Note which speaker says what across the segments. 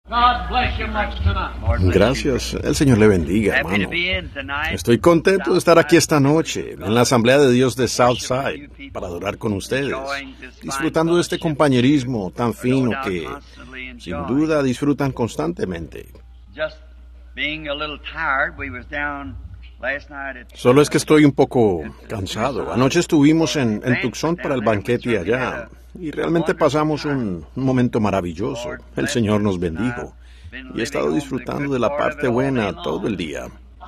Speaker 1: Gracias. El Señor le bendiga, hermano. Estoy contento de estar aquí esta noche en la Asamblea de Dios de Southside para adorar con ustedes, disfrutando de este compañerismo tan fino que, sin duda, disfrutan constantemente. Solo es que estoy un poco cansado. Anoche estuvimos en Tucson para el banquete allá y realmente pasamos un momento maravilloso. El Señor nos bendijo y he estado disfrutando de la parte buena todo el día.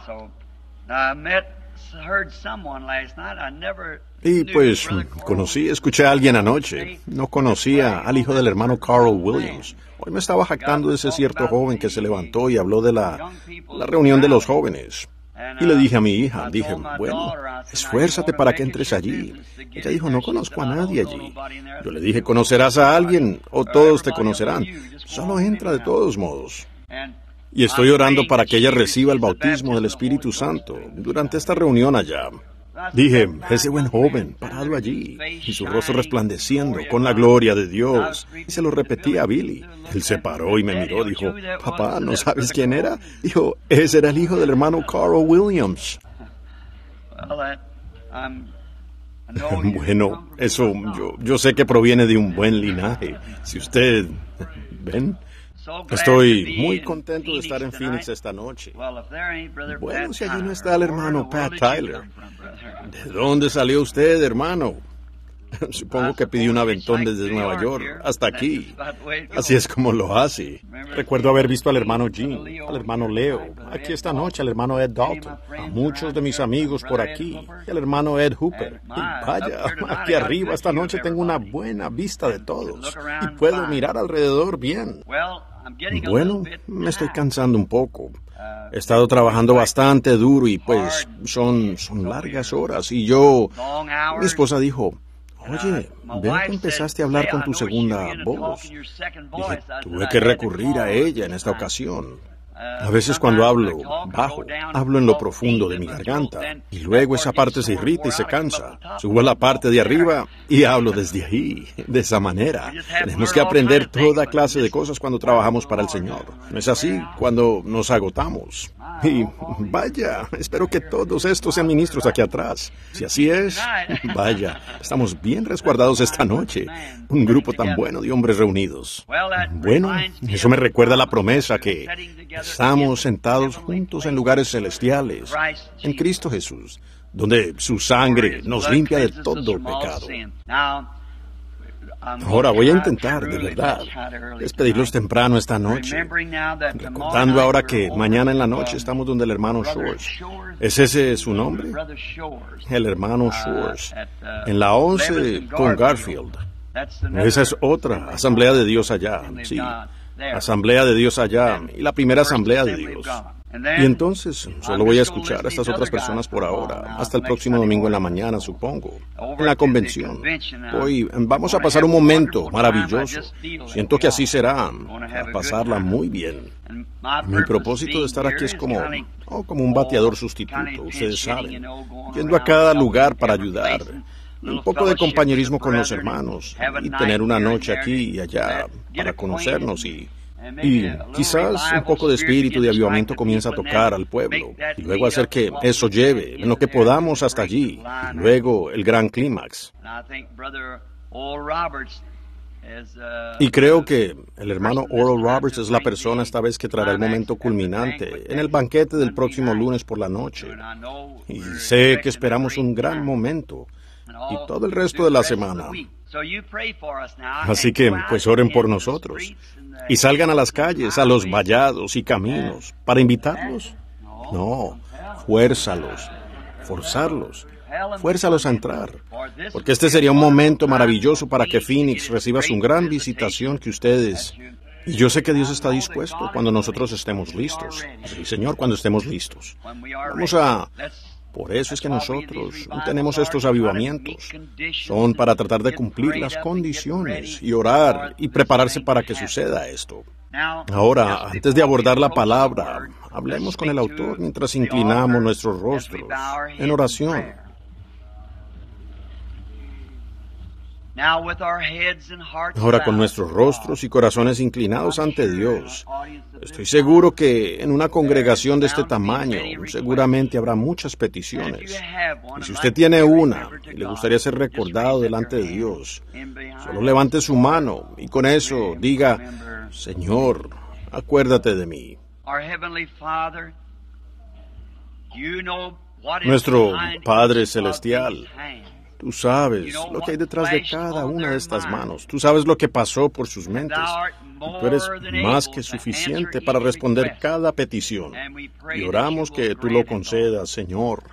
Speaker 1: Y pues escuché a alguien anoche. No conocía al hijo del hermano Carl Williams. Hoy me estaba jactando de ese cierto joven que se levantó y habló de la reunión de los jóvenes. Y le dije a mi hija, bueno, esfuérzate para que entres allí. Ella dijo, no conozco a nadie allí. Yo le dije, ¿conocerás a alguien o todos te conocerán? Solo entra de todos modos. Y estoy orando para que ella reciba el bautismo del Espíritu Santo durante esta reunión allá. Dije, ese buen joven parado allí y su rostro resplandeciendo con la gloria de Dios. Y se lo repetí a Billy. Él se paró y me miró, dijo, papá, ¿no sabes quién era? Dijo, ese era el hijo del hermano Carl Williams. Bueno, eso yo sé que proviene de un buen linaje. Si usted... ¿ven? Estoy muy contento de estar en Phoenix esta noche. Bueno, si allí no está el hermano Pat Tyler. ¿De dónde salió usted, hermano? Supongo que pidió un aventón desde Nueva York hasta aquí. Así es como lo hace. Recuerdo haber visto al hermano Jim, al hermano Leo, aquí esta noche al hermano Ed Dalton, a muchos de mis amigos por aquí, y al hermano Ed Hooper. Y vaya, aquí arriba esta noche tengo una buena vista de todos y puedo mirar alrededor bien. Bueno, me estoy cansando un poco. He estado trabajando bastante duro y pues son largas horas. Y mi esposa dijo, oye, veo que empezaste a hablar con tu segunda voz. Dije, tuve que recurrir a ella en esta ocasión. A veces cuando hablo bajo, hablo en lo profundo de mi garganta y luego esa parte se irrita y se cansa. Subo a la parte de arriba y hablo desde ahí, de esa manera. Tenemos que aprender toda clase de cosas cuando trabajamos para el Señor. ¿No es así? Cuando nos agotamos. Y vaya, espero que todos estos sean ministros aquí atrás. Si así es, vaya, estamos bien resguardados esta noche. Un grupo tan bueno de hombres reunidos. Bueno, eso me recuerda la promesa que estamos sentados juntos en lugares celestiales, en Cristo Jesús, donde su sangre nos limpia de todo pecado. Ahora voy a intentar, de verdad, despedirlos temprano esta noche, recordando ahora que mañana en la noche estamos donde el hermano Shores. ¿Es ese su nombre? El hermano Shores, en la 11 con Garfield. Esa es otra Asamblea de Dios allá, sí. Asamblea de Dios allá y la primera Asamblea de Dios. Y entonces solo voy a escuchar a estas otras personas por ahora, hasta el próximo domingo en la mañana, supongo, en la convención. Hoy vamos a pasar un momento maravilloso. Siento que así será, a pasarla muy bien. Mi propósito de estar aquí es como un bateador sustituto, ustedes saben, yendo a cada lugar para ayudar. Un poco de compañerismo con los hermanos y tener una noche aquí y allá para conocernos y quizás un poco de espíritu de avivamiento comienza a tocar al pueblo y luego hacer que eso lleve en lo que podamos hasta allí y luego el gran clímax. Y creo que el hermano Oral Roberts es la persona esta vez que traerá el momento culminante en el banquete del próximo lunes por la noche. Y sé que esperamos un gran momento y todo el resto de la semana. Así que, pues oren por nosotros y salgan a las calles, a los vallados y caminos para invitarlos. No, fuérzalos, forzarlos, fuérzalos a entrar, porque este sería un momento maravilloso para que Phoenix reciba su gran visitación que ustedes... Y yo sé que Dios está dispuesto cuando nosotros estemos listos. Sí, Señor, cuando estemos listos. Por eso es que nosotros tenemos estos avivamientos. Son para tratar de cumplir las condiciones y orar y prepararse para que suceda esto. Ahora, antes de abordar la palabra, hablemos con el autor mientras inclinamos nuestros rostros en oración. Ahora, con nuestros rostros y corazones inclinados ante Dios, estoy seguro que en una congregación de este tamaño seguramente habrá muchas peticiones. Y si usted tiene una y le gustaría ser recordado delante de Dios, solo levante su mano y con eso diga: Señor, acuérdate de mí. Nuestro Padre Celestial, tú sabes lo que hay detrás de cada una de estas manos. Tú sabes lo que pasó por sus mentes. Y tú eres más que suficiente para responder cada petición. Y oramos que tú lo concedas, Señor.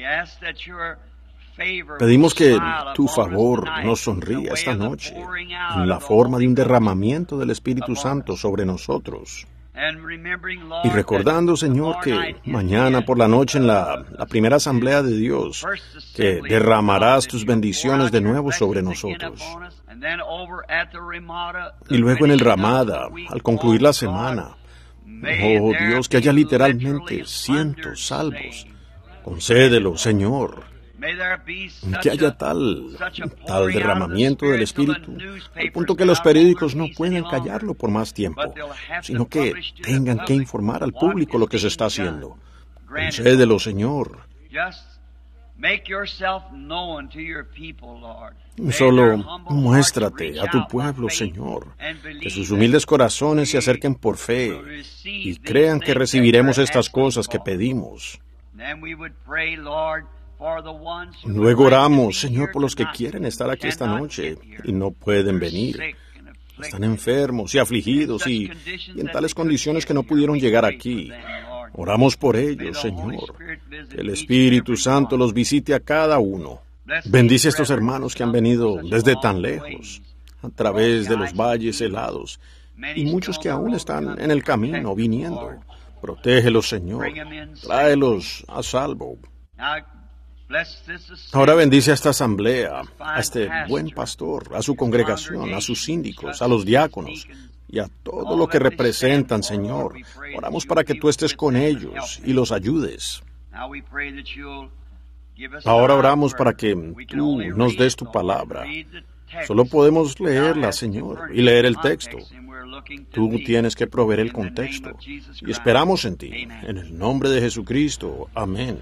Speaker 1: Pedimos que tu favor nos sonría esta noche en la forma de un derramamiento del Espíritu Santo sobre nosotros. Y recordando, Señor, que mañana por la noche en la primera asamblea de Dios, que derramarás tus bendiciones de nuevo sobre nosotros. Y luego en el Ramada, al concluir la semana, oh Dios, que haya literalmente cientos salvos. Concédelo, Señor. Que haya tal derramamiento del Espíritu, al punto que los periódicos no pueden callarlo por más tiempo, sino que tengan que informar al público lo que se está haciendo. Concédelo, Señor. Solo muéstrate a tu pueblo, Señor, que sus humildes corazones se acerquen por fe y crean que recibiremos estas cosas que pedimos. Luego oramos, Señor, por los que quieren estar aquí esta noche y no pueden venir. Están enfermos y afligidos y en tales condiciones que no pudieron llegar aquí. Oramos por ellos, Señor. Que el Espíritu Santo los visite a cada uno. Bendice a estos hermanos que han venido desde tan lejos, a través de los valles helados, y muchos que aún están en el camino viniendo. Protégelos, Señor. Tráelos a salvo. Ahora bendice a esta asamblea, a este buen pastor, a su congregación, a sus síndicos, a los diáconos y a todo lo que representan, Señor. Oramos para que tú estés con ellos y los ayudes. Ahora oramos para que tú nos des tu palabra. Solo podemos leerla, Señor, y leer el texto. Tú tienes que proveer el contexto. Y esperamos en ti. En el nombre de Jesucristo. Amén.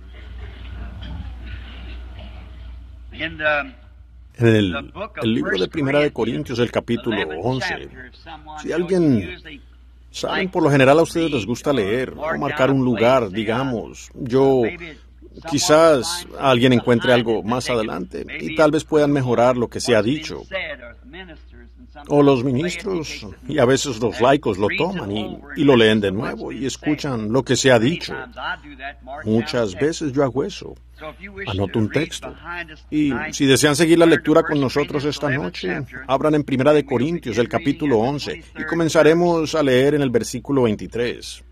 Speaker 1: En el libro de Primera de Corintios, el capítulo 11, si alguien, saben, por lo general a ustedes les gusta leer o marcar un lugar, digamos, quizás alguien encuentre algo más adelante y tal vez puedan mejorar lo que se ha dicho. O los ministros y a veces los laicos lo toman y lo leen de nuevo y escuchan lo que se ha dicho. Muchas veces yo hago eso. Anoto un texto. Y si desean seguir la lectura con nosotros esta noche, abran en Primera de Corintios, el capítulo 11, y comenzaremos a leer en el versículo 23.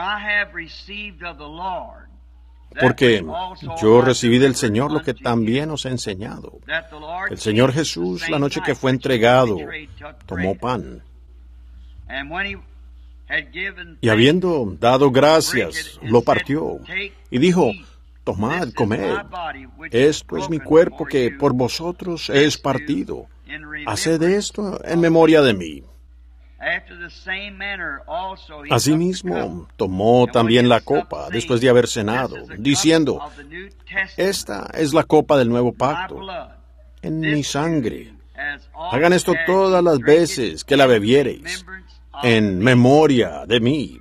Speaker 1: Porque yo recibí del Señor lo que también os he enseñado. El Señor Jesús, la noche que fue entregado, tomó pan. Y habiendo dado gracias, lo partió. Y dijo: tomad, comed. Esto es mi cuerpo que por vosotros es partido. Haced esto en memoria de mí. Asimismo, tomó también la copa después de haber cenado, diciendo: esta es la copa del nuevo pacto, en mi sangre. Hagan esto todas las veces que la bebiereis, en memoria de mí.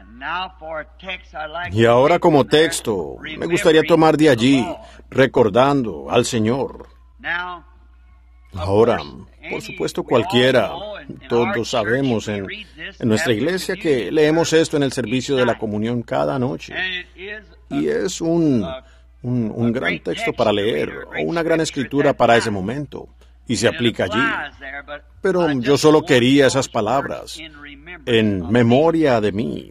Speaker 1: Y ahora, como texto, me gustaría tomar de allí, recordando al Señor. Ahora, por supuesto, cualquiera, todos sabemos en nuestra iglesia que leemos esto en el servicio de la comunión cada noche. Y es un gran texto para leer, o una gran escritura para ese momento, y se aplica allí. Pero yo solo quería esas palabras, en memoria de mí.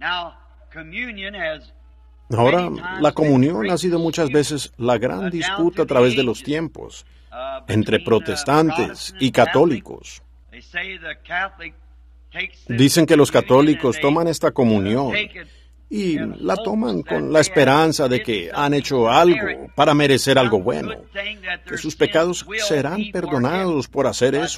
Speaker 1: Ahora, la comunión ha sido muchas veces la gran disputa a través de los tiempos entre protestantes y católicos. Dicen que los católicos toman esta comunión y la toman con la esperanza de que han hecho algo para merecer algo bueno, que sus pecados serán perdonados por hacer eso.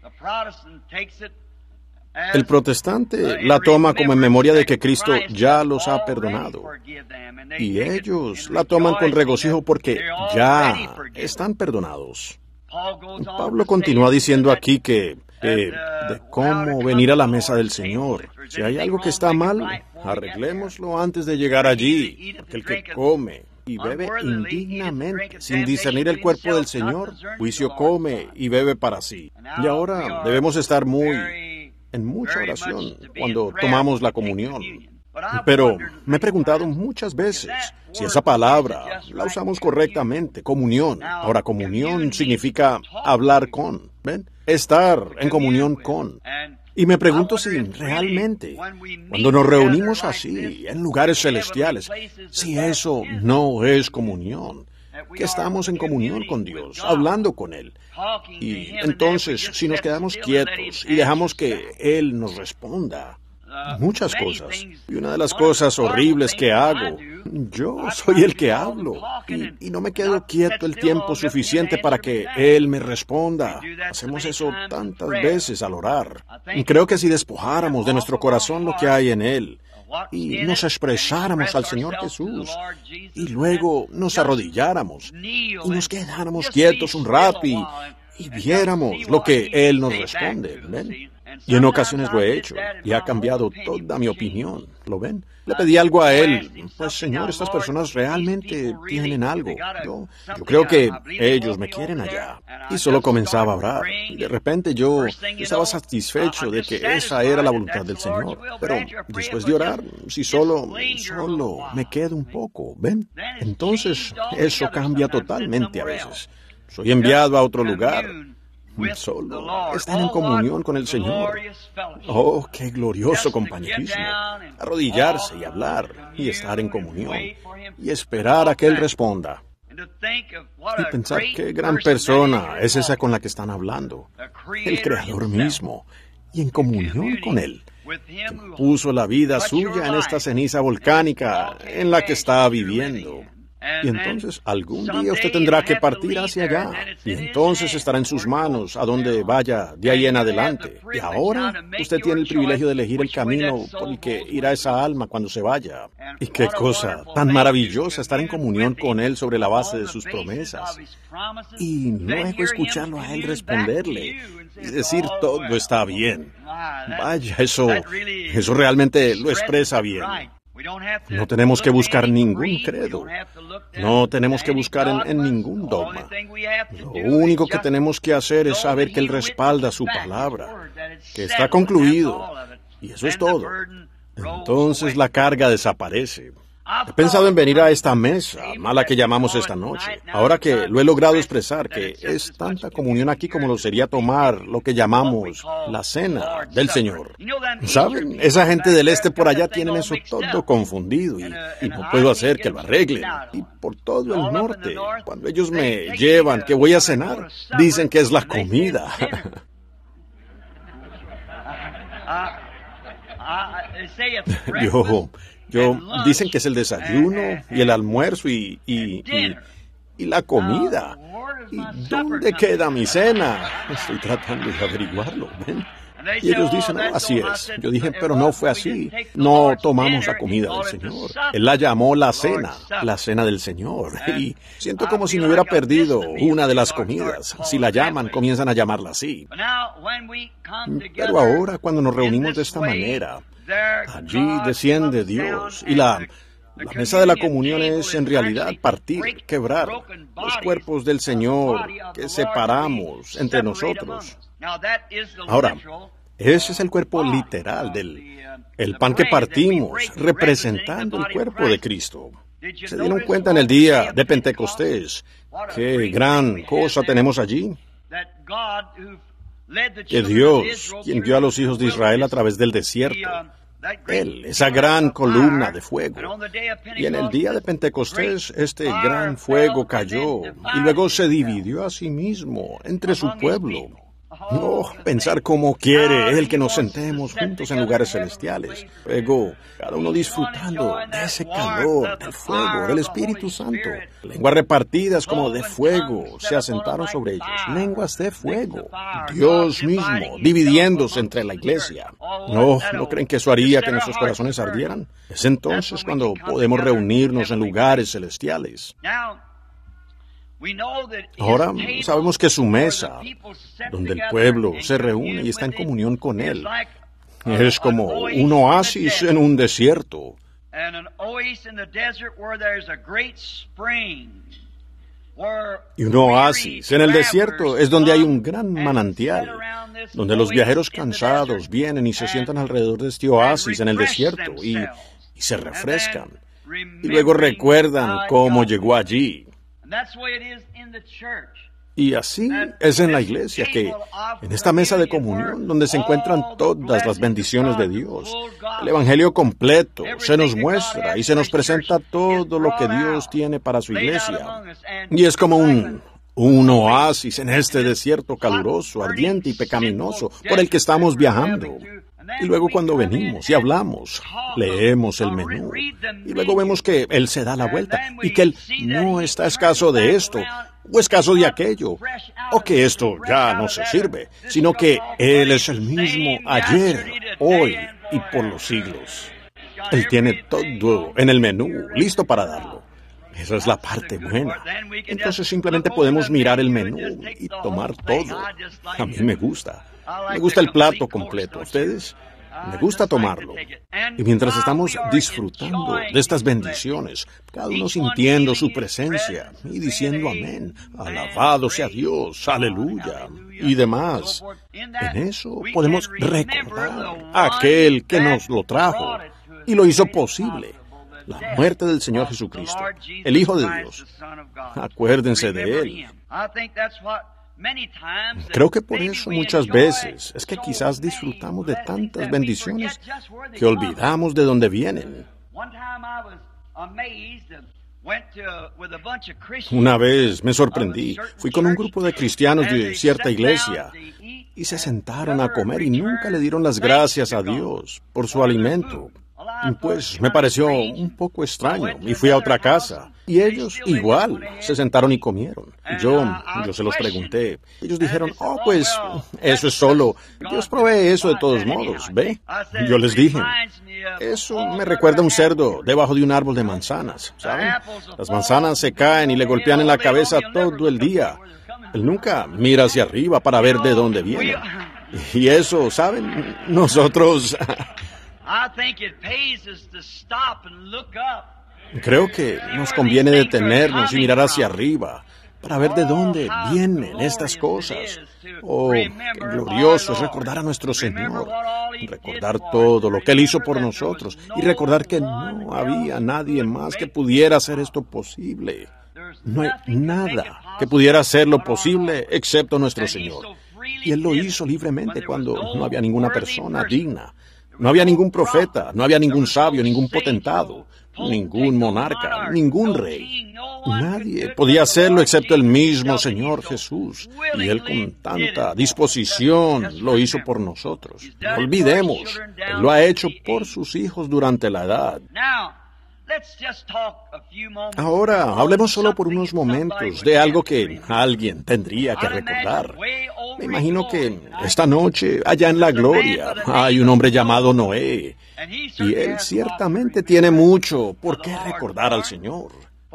Speaker 1: El protestante la toma como en memoria de que Cristo ya los ha perdonado, y ellos la toman con regocijo porque ya están perdonados. Pablo continúa diciendo aquí que de cómo venir a la mesa del Señor. Si hay algo que está mal, arreglémoslo antes de llegar allí, porque el que come y bebe indignamente, sin discernir el cuerpo del Señor, juicio come y bebe para sí. Y ahora debemos estar en mucha oración cuando tomamos la comunión. Pero me he preguntado muchas veces si esa palabra la usamos correctamente, comunión. Ahora, comunión significa hablar con, ¿ven? Estar en comunión con. Y me pregunto si realmente, cuando nos reunimos así, en lugares celestiales, si eso no es comunión, que estamos en comunión con Dios, hablando con Él. Y entonces, si nos quedamos quietos y dejamos que Él nos responda, muchas cosas. Y una de las cosas horribles que hago, yo soy el que hablo. Y no me quedo quieto el tiempo suficiente para que Él me responda. Hacemos eso tantas veces al orar. Y creo que si despojáramos de nuestro corazón lo que hay en Él, y nos expresáramos al Señor Jesús, y luego nos arrodilláramos, y nos quedáramos quietos un rato, y viéramos lo que Él nos responde, ¿ven? Y en ocasiones lo he hecho, y ha cambiado toda mi opinión, ¿lo ven? Le pedí algo a Él, pues Señor, estas personas realmente tienen algo. Yo creo que ellos me quieren allá. Y solo comenzaba a orar. Y de repente yo estaba satisfecho de que esa era la voluntad del Señor. Pero después de orar, si solo me quedo un poco, ¿ven? Entonces eso cambia totalmente a veces. Soy enviado a otro lugar. Solo están en comunión con el Señor. Oh, qué glorioso compañerismo. Arrodillarse y hablar y estar en comunión y esperar a que Él responda. Y pensar qué gran persona es esa con la que están hablando. El Creador mismo. Y en comunión con Él. Que puso la vida suya en esta ceniza volcánica en la que está viviendo. Y entonces algún día usted tendrá que partir hacia allá. Y entonces estará en sus manos a donde vaya de ahí en adelante. Y ahora usted tiene el privilegio de elegir el camino por el que irá esa alma cuando se vaya. Y qué cosa tan maravillosa estar en comunión con Él sobre la base de sus promesas. Y luego escucharlo a Él responderle y decir todo está bien. Vaya, eso realmente lo expresa bien. No tenemos que buscar ningún credo. No tenemos que buscar en ningún dogma. Lo único que tenemos que hacer es saber que Él respalda su palabra, que está concluido. Y eso es todo. Entonces la carga desaparece. He pensado en venir a esta mesa, a la que llamamos esta noche, ahora que lo he logrado expresar, que es tanta comunión aquí como lo sería tomar lo que llamamos la cena del Señor. ¿Saben? Esa gente del este por allá tienen eso todo confundido y no puedo hacer que lo arreglen. Y por todo el norte, cuando ellos me llevan que voy a cenar, dicen que es la comida. Dicen que es el desayuno y el almuerzo y la comida. ¿Y dónde queda mi cena? Estoy tratando de averiguarlo, ¿ven? Y ellos dicen, oh, así es. Yo dije, pero no fue así. No tomamos la comida del Señor. Él la llamó la cena del Señor. Y siento como si me hubiera perdido una de las comidas. Si la llaman, comienzan a llamarla así. Pero ahora, cuando nos reunimos de esta manera, allí desciende Dios. Y la mesa de la comunión es en realidad partir, quebrar los cuerpos del Señor que separamos entre nosotros. Ahora, ese es el cuerpo literal el pan que partimos, representando el cuerpo de Cristo. ¿Se dieron cuenta en el día de Pentecostés qué gran cosa tenemos allí? Que Dios, quien guió a los hijos de Israel a través del desierto, Él, esa gran columna de fuego. Y en el día de Pentecostés, este gran fuego cayó y luego se dividió a sí mismo entre su pueblo. No, pensar cómo quiere Él que nos sentemos juntos en lugares celestiales. Luego, cada uno disfrutando de ese calor, del fuego, del Espíritu Santo. Lenguas repartidas como de fuego se asentaron sobre ellos. Lenguas de fuego. Dios mismo dividiéndose entre la iglesia. ¿No creen que eso haría que nuestros corazones ardieran? Es entonces cuando podemos reunirnos en lugares celestiales. Ahora sabemos que su mesa, donde el pueblo se reúne y está en comunión con Él, es como un oasis en un desierto. Y un oasis en el desierto es donde hay un gran manantial, donde los viajeros cansados vienen y se sientan alrededor de este oasis en el desierto y se refrescan. Y luego recuerdan cómo llegó allí. Y así es en la iglesia, que en esta mesa de comunión, donde se encuentran todas las bendiciones de Dios, el Evangelio completo se nos muestra y se nos presenta todo lo que Dios tiene para su iglesia. Y es como un oasis en este desierto caluroso, ardiente y pecaminoso por el que estamos viajando. Y luego cuando venimos y hablamos, leemos el menú, y luego vemos que Él se da la vuelta, y que Él no está escaso de esto, o escaso de aquello, o que esto ya no se sirve, sino que Él es el mismo ayer, hoy y por los siglos. Él tiene todo en el menú, listo para darlo. Esa es la parte buena. Entonces simplemente podemos mirar el menú y tomar todo. A mí me gusta. Me gusta el plato completo. ¿A ustedes? Me gusta tomarlo. Y mientras estamos disfrutando de estas bendiciones, cada uno sintiendo su presencia y diciendo amén, alabado sea Dios, aleluya, y demás, en eso podemos recordar a aquel que nos lo trajo y lo hizo posible. La muerte del Señor Jesucristo, el Hijo de Dios. Acuérdense de Él. Creo que por eso muchas veces es que quizás disfrutamos de tantas bendiciones que olvidamos de dónde vienen. Una vez me sorprendí. Fui con un grupo de cristianos de cierta iglesia y se sentaron a comer y nunca le dieron las gracias a Dios por su alimento. Pues me pareció un poco extraño y fui a otra casa. Y ellos igual se sentaron y comieron. Yo se los pregunté. Ellos dijeron, pues eso es solo. Dios provee eso de todos modos, ¿ve? Yo les dije, eso me recuerda a un cerdo debajo de un árbol de manzanas, ¿saben? Las manzanas se caen y le golpean en la cabeza todo el día. Él nunca mira hacia arriba para ver de dónde viene. Y eso, ¿saben? Nosotros... Creo que nos conviene detenernos y mirar hacia arriba para ver de dónde vienen estas cosas. Qué glorioso es recordar a nuestro Señor, recordar todo lo que Él hizo por nosotros y recordar que no había nadie más que pudiera hacer esto posible. No hay nada que pudiera hacerlo posible excepto nuestro Señor. Y Él lo hizo libremente cuando no había ninguna persona digna. No había ningún profeta, no había ningún sabio, ningún potentado, ningún monarca, ningún rey. Nadie podía hacerlo excepto el mismo Señor Jesús. Y Él con tanta disposición lo hizo por nosotros. No olvidemos, Él lo ha hecho por sus hijos durante la edad. Ahora, hablemos solo por unos momentos de algo que alguien tendría que recordar. Me imagino que esta noche, allá en la gloria, hay un hombre llamado Noé, y él ciertamente tiene mucho por qué recordar al Señor.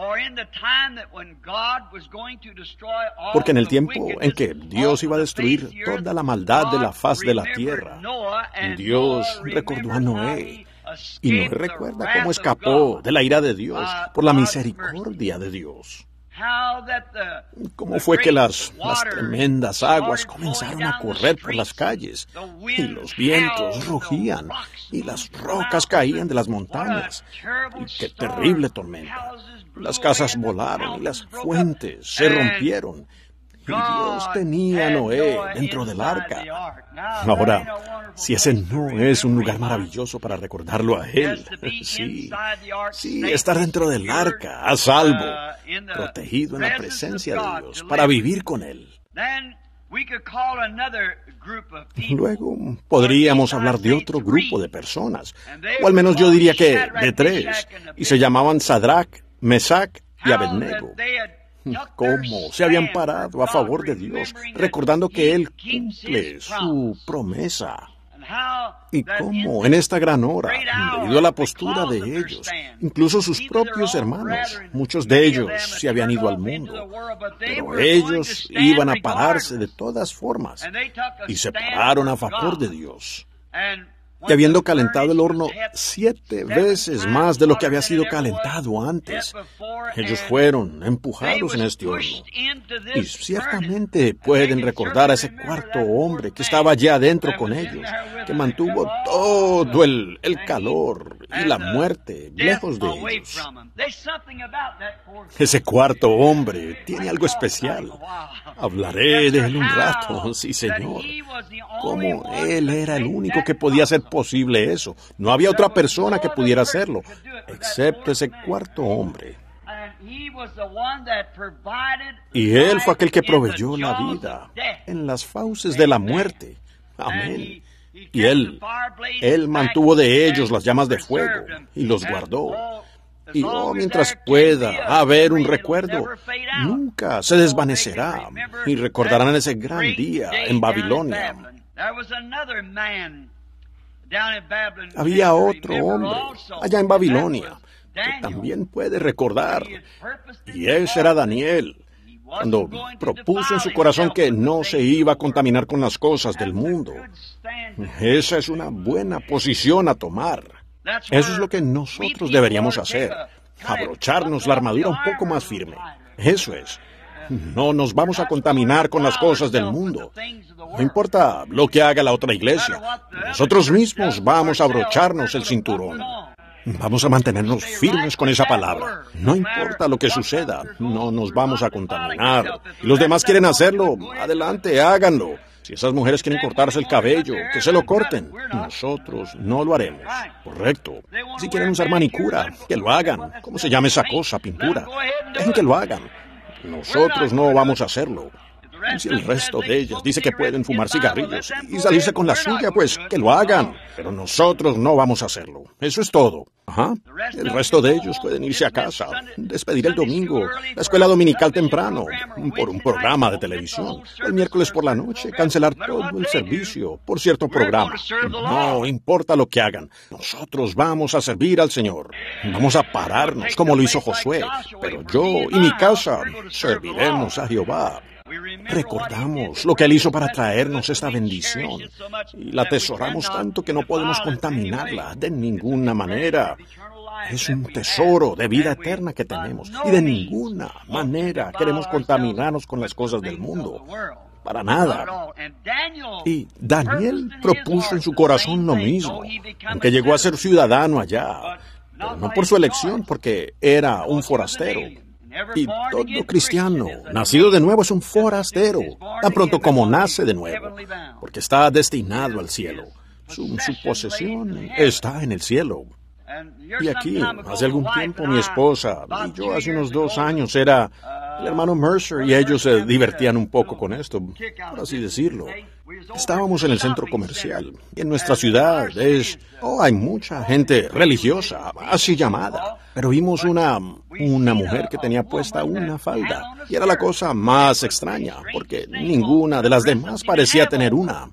Speaker 1: Porque en el tiempo en que Dios iba a destruir toda la maldad de la faz de la tierra, Dios recordó a Noé. Y Noé recuerda cómo escapó de la ira de Dios por la misericordia de Dios. Cómo fue que las tremendas aguas comenzaron a correr por las calles, y los vientos rugían, y las rocas caían de las montañas. Y qué terrible tormenta. Las casas volaron y las fuentes se rompieron. Y Dios tenía a Noé dentro del arca. Ahora, si ese no es un lugar maravilloso para recordarlo a Él, sí, estar dentro del arca, a salvo, protegido en la presencia de Dios, para vivir con Él. Luego podríamos hablar de otro grupo de personas, o al menos yo diría que de 3, y se llamaban Sadrach, Mesach y Abednego. Cómo se habían parado a favor de Dios, recordando que Él cumple su promesa. Y cómo en esta gran hora, debido a la postura de ellos, incluso sus propios hermanos, muchos de ellos se habían ido al mundo, pero ellos iban a pararse de todas formas y se pararon a favor de Dios. Y habiendo calentado el horno 7 veces más de lo que había sido calentado antes, ellos fueron empujados en este horno. Y ciertamente pueden recordar a ese cuarto hombre que estaba allí adentro con ellos, que mantuvo todo el calor y la muerte lejos de ellos. Ese cuarto hombre tiene algo especial. Hablaré de él un rato, sí, Señor. Como él era el único que podía hacer posible eso. No había otra persona que pudiera hacerlo, excepto ese cuarto hombre. Y él fue aquel que proveyó la vida en las fauces de la muerte. Amén. Y él mantuvo de ellos las llamas de fuego y los guardó. Y mientras pueda haber un recuerdo, nunca se desvanecerá. Y recordarán ese gran día en Babilonia. Había otro hombre allá en Babilonia que también puede recordar. Y ese era Daniel, cuando propuso en su corazón que no se iba a contaminar con las cosas del mundo. Esa es una buena posición a tomar. Eso es lo que nosotros deberíamos hacer. Abrocharnos la armadura un poco más firme. Eso es. No nos vamos a contaminar con las cosas del mundo. No importa lo que haga la otra iglesia. Nosotros mismos vamos a abrocharnos el cinturón. Vamos a mantenernos firmes con esa palabra. No importa lo que suceda, no nos vamos a contaminar. Si los demás quieren hacerlo, adelante, háganlo. Si esas mujeres quieren cortarse el cabello, que se lo corten. Nosotros no lo haremos. Correcto. Si quieren usar manicura, que lo hagan. ¿Cómo se llama esa cosa? Pintura. Dejen que lo hagan. Nosotros no vamos a hacerlo. Y si el resto de ellas dice que pueden fumar cigarrillos y salirse con la suya, pues que lo hagan. Pero nosotros no vamos a hacerlo. Eso es todo. Ajá. El resto de ellos pueden irse a casa, despedir el domingo, la escuela dominical temprano, por un programa de televisión. El miércoles por la noche, cancelar todo el servicio por cierto programa. No importa lo que hagan. Nosotros vamos a servir al Señor. Vamos a pararnos como lo hizo Josué. Pero yo y mi casa serviremos a Jehová. Recordamos lo que Él hizo para traernos esta bendición y la atesoramos tanto que no podemos contaminarla de ninguna manera. Es un tesoro de vida eterna que tenemos y de ninguna manera queremos contaminarnos con las cosas del mundo. Para nada. Y Daniel propuso en su corazón lo mismo, aunque llegó a ser ciudadano allá, pero no por su elección, porque era un forastero. Y todo cristiano nacido de nuevo es un forastero, tan pronto como nace de nuevo, porque está destinado al cielo. Su posesión está en el cielo. Y aquí, hace algún tiempo, mi esposa y yo, hace unos 2 años, era el hermano Mercer, y ellos se divertían un poco con esto, por así decirlo. Estábamos en el centro comercial, y en nuestra ciudad hay mucha gente religiosa, así llamada, pero vimos una mujer que tenía puesta una falda, y era la cosa más extraña, porque ninguna de las demás parecía tener una.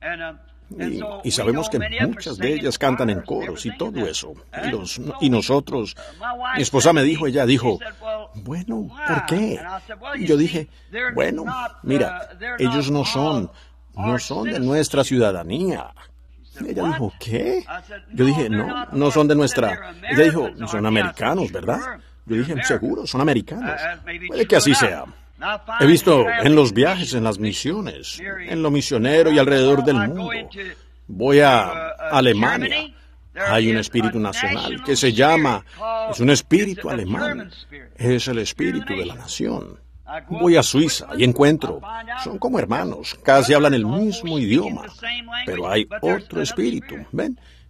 Speaker 1: Y sabemos que muchas de ellas cantan en coros y todo eso. Y nosotros, mi esposa me dijo, ella dijo, bueno, ¿por qué? Y yo dije, bueno, mira, ellos no son de nuestra ciudadanía. Ella dijo, ¿qué? Yo dije, no son de nuestra. Ella dijo, son americanos, ¿verdad? Yo dije, seguro, son americanos. Puede que así sea. He visto en los viajes, en las misiones, en lo misionero y alrededor del mundo. Voy a Alemania. Hay un espíritu nacional que se llama, es un espíritu alemán. Es el espíritu de la nación. Voy a Suiza y encuentro, son como hermanos, casi hablan el mismo idioma, pero hay otro espíritu, ¿ven?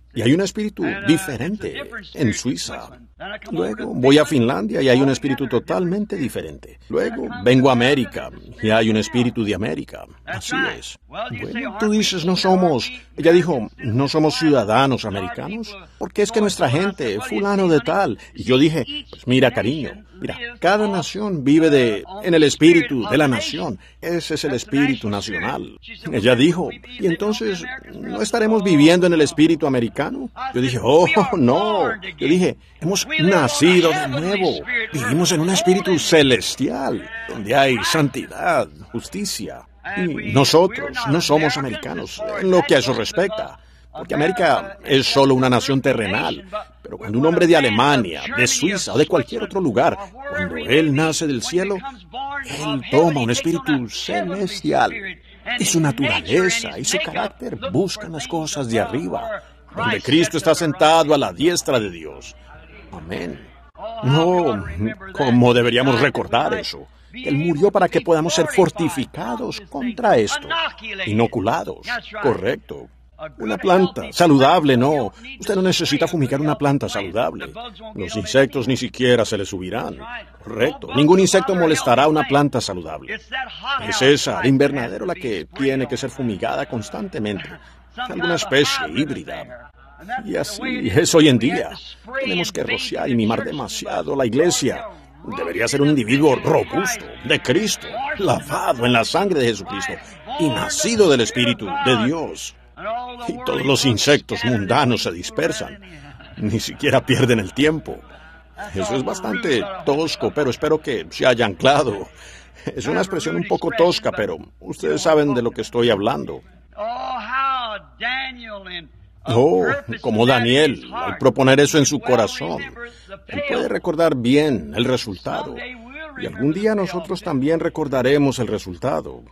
Speaker 1: y hay un espíritu diferente en Suiza. Luego voy a Finlandia y hay un espíritu totalmente diferente. Luego vengo a América y hay un espíritu de América. Así es. Bueno, tú dices, ella dijo, no somos ciudadanos americanos, porque es que nuestra gente, fulano de tal. Y yo dije, pues mira, cariño, cada nación vive en el espíritu de la nación. Ese es el espíritu nacional. Ella dijo, y entonces, ¿no estaremos viviendo en el espíritu americano? Yo dije, oh, no. Yo dije, hemos nacido de nuevo. Vivimos en un espíritu celestial, donde hay santidad, justicia. Y nosotros no somos americanos en lo que a eso respecta, porque América es solo una nación terrenal. Pero cuando un hombre de Alemania, de Suiza o de cualquier otro lugar, cuando él nace del cielo, él toma un espíritu celestial. Y su naturaleza y su carácter buscan las cosas de arriba, donde Cristo está sentado a la diestra de Dios. Amén. No, ¿cómo deberíamos recordar eso? Él murió para que podamos ser fortificados contra esto, inoculados. Correcto. Una planta saludable, no. Usted no necesita fumigar una planta saludable. Los insectos ni siquiera se le subirán. Correcto. Ningún insecto molestará a una planta saludable. Es esa, el invernadero, la que tiene que ser fumigada constantemente. Alguna especie híbrida. Y así es hoy en día. Tenemos que rociar y mimar demasiado la iglesia. Debería ser un individuo robusto, de Cristo, lavado en la sangre de Jesucristo y nacido del Espíritu de Dios. Y todos los insectos mundanos se dispersan. Ni siquiera pierden el tiempo. Eso es bastante tosco, pero espero que se haya anclado. Es una expresión un poco tosca, pero ustedes saben de lo que estoy hablando. Oh, como Daniel, al proponer eso en su corazón, él puede recordar bien el resultado. Y algún día nosotros también recordaremos el resultado.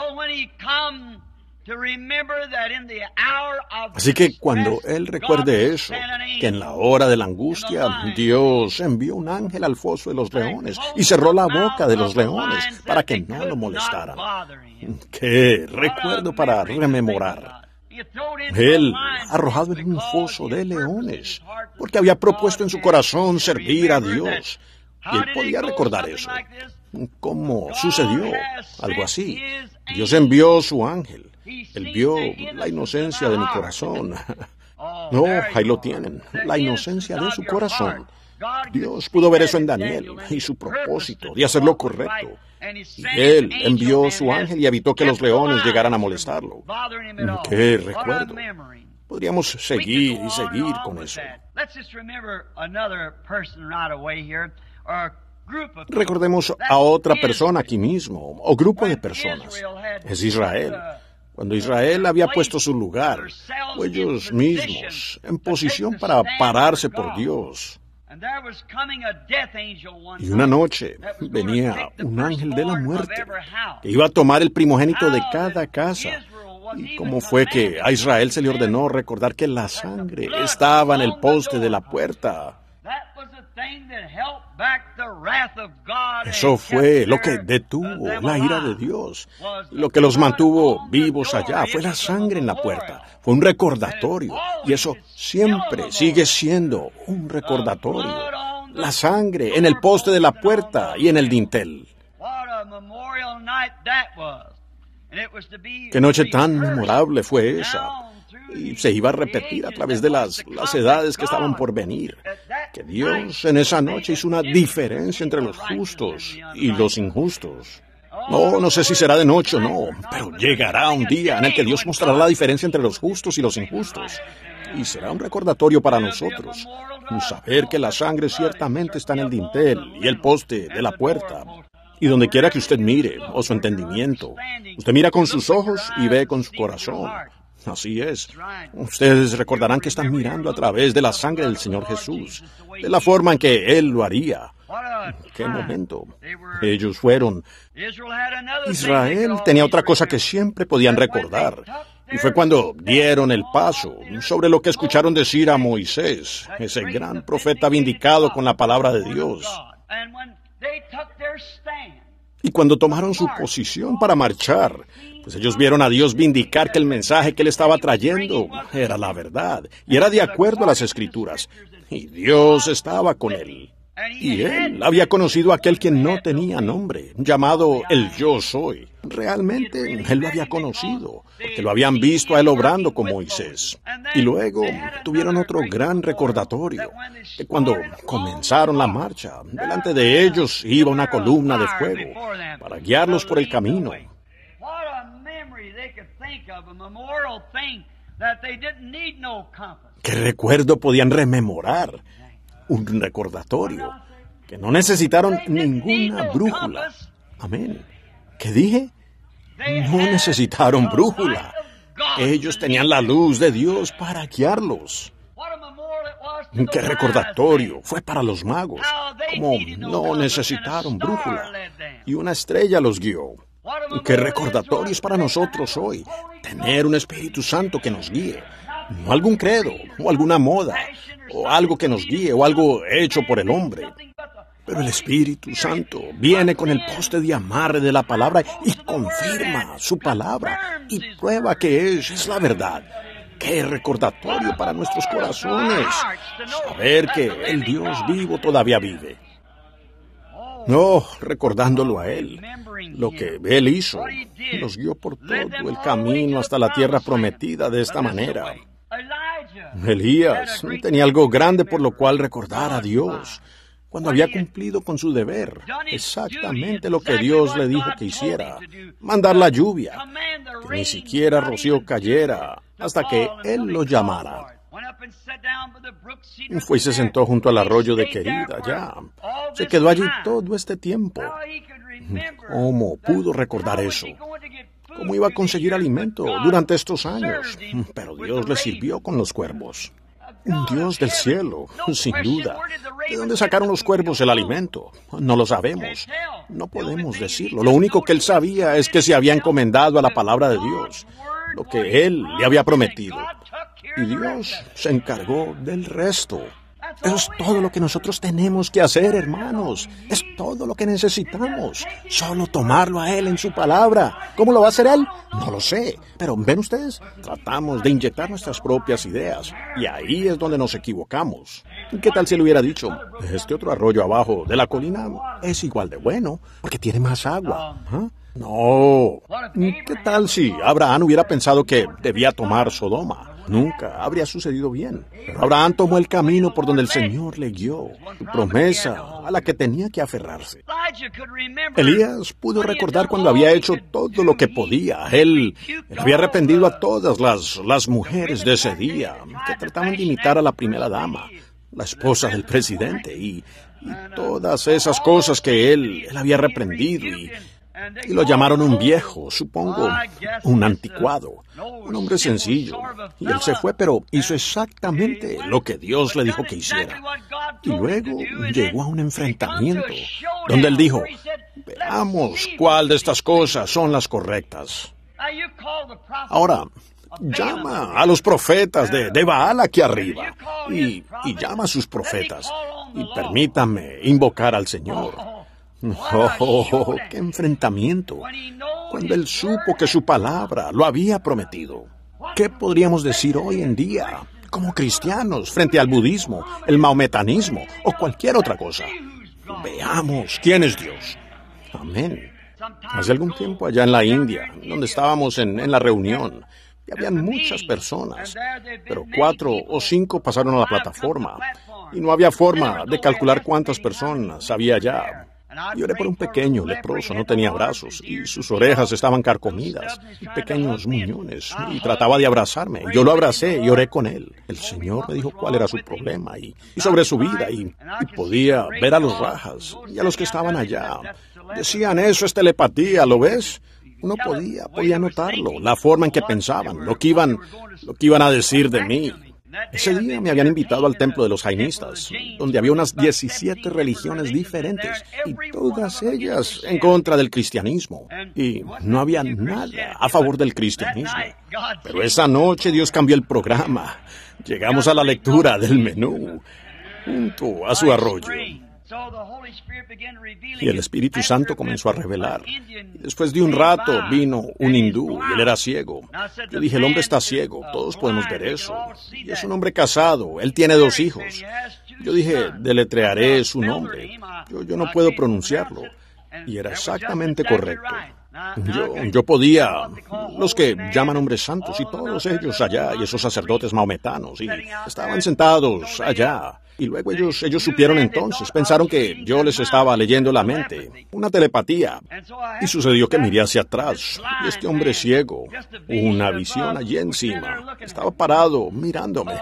Speaker 1: Así que cuando él recuerde eso, que en la hora de la angustia, Dios envió un ángel al foso de los leones y cerró la boca de los leones para que no lo molestaran. ¡Qué recuerdo para rememorar! Él, arrojado en un foso de leones, porque había propuesto en su corazón servir a Dios. Y él podía recordar eso. ¿Cómo sucedió? Algo así. Dios envió su ángel. Él vio la inocencia de mi corazón. No, ahí lo tienen, la inocencia de su corazón. Dios pudo ver eso en Daniel y su propósito de hacer lo correcto. Y él envió su ángel y evitó que los leones llegaran a molestarlo. ¡Qué recuerdo! Podríamos seguir y seguir con eso. Recordemos a otra persona aquí mismo, o grupo de personas. Es Israel. Cuando Israel había puesto su lugar, o ellos mismos, en posición para pararse por Dios. Y una noche venía un ángel de la muerte que iba a tomar el primogénito de cada casa. ¿Y cómo fue que a Israel se le ordenó recordar que la sangre estaba en el poste de la puerta? Eso fue lo que detuvo la ira de Dios. Lo que los mantuvo vivos allá fue la sangre en la puerta. Fue un recordatorio. Y eso siempre sigue siendo un recordatorio. La sangre en el poste de la puerta y en el dintel. Qué noche tan memorable fue esa. Y se iba a repetir a través de las edades que estaban por venir. Que Dios en esa noche hizo una diferencia entre los justos y los injustos. No sé si será de noche o no, pero llegará un día en el que Dios mostrará la diferencia entre los justos y los injustos. Y será un recordatorio para nosotros. Saber que la sangre ciertamente está en el dintel y el poste de la puerta. Y donde quiera que usted mire, o su entendimiento, usted mira con sus ojos y ve con su corazón. Así es. Ustedes recordarán que están mirando a través de la sangre del Señor Jesús, de la forma en que Él lo haría. ¡Qué momento! Ellos fueron. Israel tenía otra cosa que siempre podían recordar, y fue cuando dieron el paso sobre lo que escucharon decir a Moisés, ese gran profeta vindicado con la palabra de Dios. Y cuando tomaron su posición para marchar, pues ellos vieron a Dios vindicar que el mensaje que él estaba trayendo era la verdad y era de acuerdo a las Escrituras. Y Dios estaba con él. Y él había conocido a aquel que no tenía nombre, llamado el Yo Soy. Realmente él lo había conocido, porque lo habían visto a él obrando con Moisés. Y luego tuvieron otro gran recordatorio, que cuando comenzaron la marcha, delante de ellos iba una columna de fuego para guiarlos por el camino. ¿Qué recuerdo podían rememorar? Un recordatorio, que no necesitaron ninguna brújula. Amén. ¿Qué dije? No necesitaron brújula. Ellos tenían la luz de Dios para guiarlos. ¡Qué recordatorio! Fue para los magos, como no necesitaron brújula, y una estrella los guió. ¡Qué recordatorio es para nosotros hoy! Tener un Espíritu Santo que nos guíe, no algún credo, o alguna moda, o algo que nos guíe, o algo hecho por el hombre. Pero el Espíritu Santo viene con el poste de amarre de la palabra y confirma su palabra y prueba que es la verdad. ¡Qué recordatorio para nuestros corazones! Saber que el Dios vivo todavía vive. No, recordándolo a Él, lo que Él hizo, nos guió por todo el camino hasta la tierra prometida de esta manera. Elías tenía algo grande por lo cual recordar a Dios, cuando había cumplido con su deber, exactamente lo que Dios le dijo que hiciera, mandar la lluvia, que ni siquiera rocío cayera hasta que Él lo llamara. Fue y se sentó junto al arroyo de Querida, ya. Se quedó allí todo este tiempo. ¿Cómo pudo recordar eso? ¿Cómo iba a conseguir alimento durante estos años? Pero Dios le sirvió con los cuervos. Un Dios del cielo, sin duda. ¿De dónde sacaron los cuervos el alimento? No lo sabemos. No podemos decirlo. Lo único que él sabía es que se había encomendado a la palabra de Dios, lo que él le había prometido. Y Dios se encargó del resto. Eso es todo lo que nosotros tenemos que hacer, hermanos. Es todo lo que necesitamos. Solo tomarlo a Él en su palabra. ¿Cómo lo va a hacer Él? No lo sé. Pero, ¿ven ustedes? Tratamos de inyectar nuestras propias ideas. Y ahí es donde nos equivocamos. ¿Qué tal si le hubiera dicho, este otro arroyo abajo de la colina es igual de bueno, porque tiene más agua? ¿Ah? No. ¿Qué tal si Abraham hubiera pensado que debía tomar Sodoma? Nunca habría sucedido bien. Pero Abraham tomó el camino por donde el Señor le guió, su promesa a la que tenía que aferrarse. Elías pudo recordar cuando había hecho todo lo que podía. Él había arrepentido a todas las mujeres de ese día que trataban de imitar a la primera dama, la esposa del presidente, y todas esas cosas que él había reprendido y lo llamaron un viejo, supongo, un anticuado, un hombre sencillo. Y él se fue, pero hizo exactamente lo que Dios le dijo que hiciera. Y luego llegó a un enfrentamiento, donde él dijo, veamos cuál de estas cosas son las correctas. Ahora, llama a los profetas de Baal aquí arriba, y llama a sus profetas, y permítame invocar al Señor. ¡Oh, qué enfrentamiento! Cuando él supo que su palabra lo había prometido. ¿Qué podríamos decir hoy en día, como cristianos, frente al budismo, el mahometanismo o cualquier otra cosa? Veamos quién es Dios. Amén. Hace algún tiempo allá en la India, donde estábamos en la reunión, y habían muchas personas, pero 4 o 5 pasaron a la plataforma, y no había forma de calcular cuántas personas había allá. Y oré por un pequeño leproso, no tenía brazos, y sus orejas estaban carcomidas, y pequeños muñones, y trataba de abrazarme. Yo lo abracé y oré con él. El Señor me dijo cuál era su problema, y sobre su vida, y podía ver a los rajas, y a los que estaban allá. Decían, eso es telepatía, ¿lo ves? Uno podía notarlo, la forma en que pensaban, lo que iban a decir de mí. Ese día me habían invitado al templo de los jainistas, donde había unas 17 religiones diferentes, y todas ellas en contra del cristianismo. Y no había nada a favor del cristianismo. Pero esa noche Dios cambió el programa. Llegamos a la lectura del menú, junto a su arroyo. Y el Espíritu Santo comenzó a revelar. Y después de un rato vino un hindú y él era ciego. Yo dije, el hombre está ciego, todos podemos ver eso. Y es un hombre casado, él tiene 2 hijos. Yo dije, deletrearé su nombre. Yo no puedo pronunciarlo. Y era exactamente correcto. Yo podía, los que llaman hombres santos y todos ellos allá, y esos sacerdotes maometanos, y estaban sentados allá. Y luego ellos supieron entonces, pensaron que yo les estaba leyendo la mente, una telepatía. Y sucedió que miré hacia atrás, y este hombre ciego, una visión allí encima, estaba parado mirándome.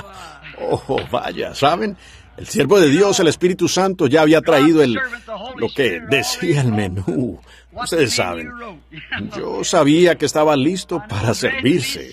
Speaker 1: Oh, vaya, ¿saben? El siervo de Dios, el Espíritu Santo, ya había traído lo que decía el menú. Ustedes saben, yo sabía que estaba listo para servirse.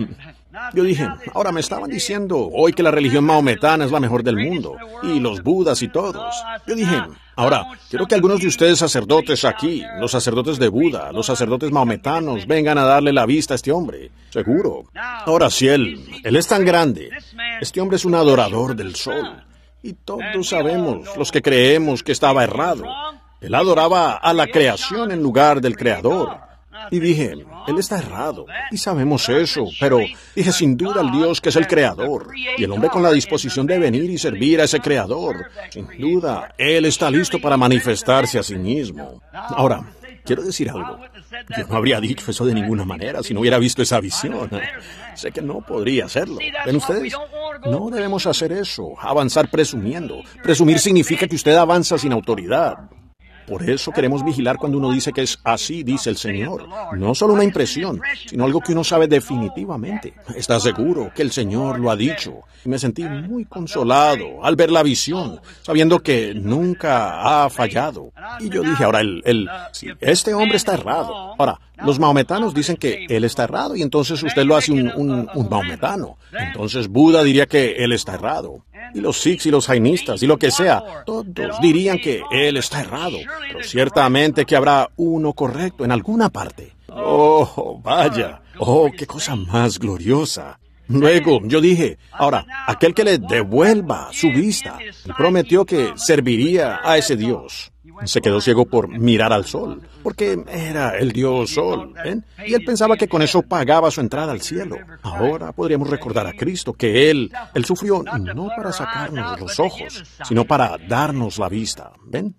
Speaker 1: Yo dije, ahora me estaban diciendo hoy que la religión maometana es la mejor del mundo, y los budas y todos. Yo dije, ahora, quiero que algunos de ustedes sacerdotes aquí, los sacerdotes de Buda, los sacerdotes maometanos, vengan a darle la vista a este hombre. Seguro. Ahora, si él es tan grande, este hombre es un adorador del sol. Y todos sabemos, los que creemos que estaba errado. Él adoraba a la creación en lugar del Creador. Y dije, él está errado, y sabemos eso, pero dije, sin duda el Dios que es el Creador, y el hombre con la disposición de venir y servir a ese Creador, sin duda, él está listo para manifestarse a sí mismo. Ahora, quiero decir algo. Yo no habría dicho eso de ninguna manera si no hubiera visto esa visión. Sé que no podría hacerlo. ¿Ven ustedes? No debemos hacer eso, avanzar presumiendo. Presumir significa que usted avanza sin autoridad. Por eso queremos vigilar cuando uno dice que es así, dice el Señor. No solo una impresión, sino algo que uno sabe definitivamente. Está seguro que el Señor lo ha dicho. Y me sentí muy consolado al ver la visión, sabiendo que nunca ha fallado. Y yo dije, ahora, si este hombre está errado. Ahora, los maometanos dicen que él está errado y entonces usted lo hace un maometano. Entonces Buda diría que él está errado. Y los sikhs y los jainistas y lo que sea, todos dirían que él está errado. Pero ciertamente que habrá uno correcto en alguna parte. Oh, vaya. Oh, qué cosa más gloriosa. Luego yo dije, ahora, aquel que le devuelva su vista, y prometió que serviría a ese Dios. Se quedó ciego por mirar al sol, porque era el Dios Sol, ¿ven? Y él pensaba que con eso pagaba su entrada al cielo. Ahora podríamos recordar a Cristo que Él sufrió no para sacarnos los ojos, sino para darnos la vista, ¿ven?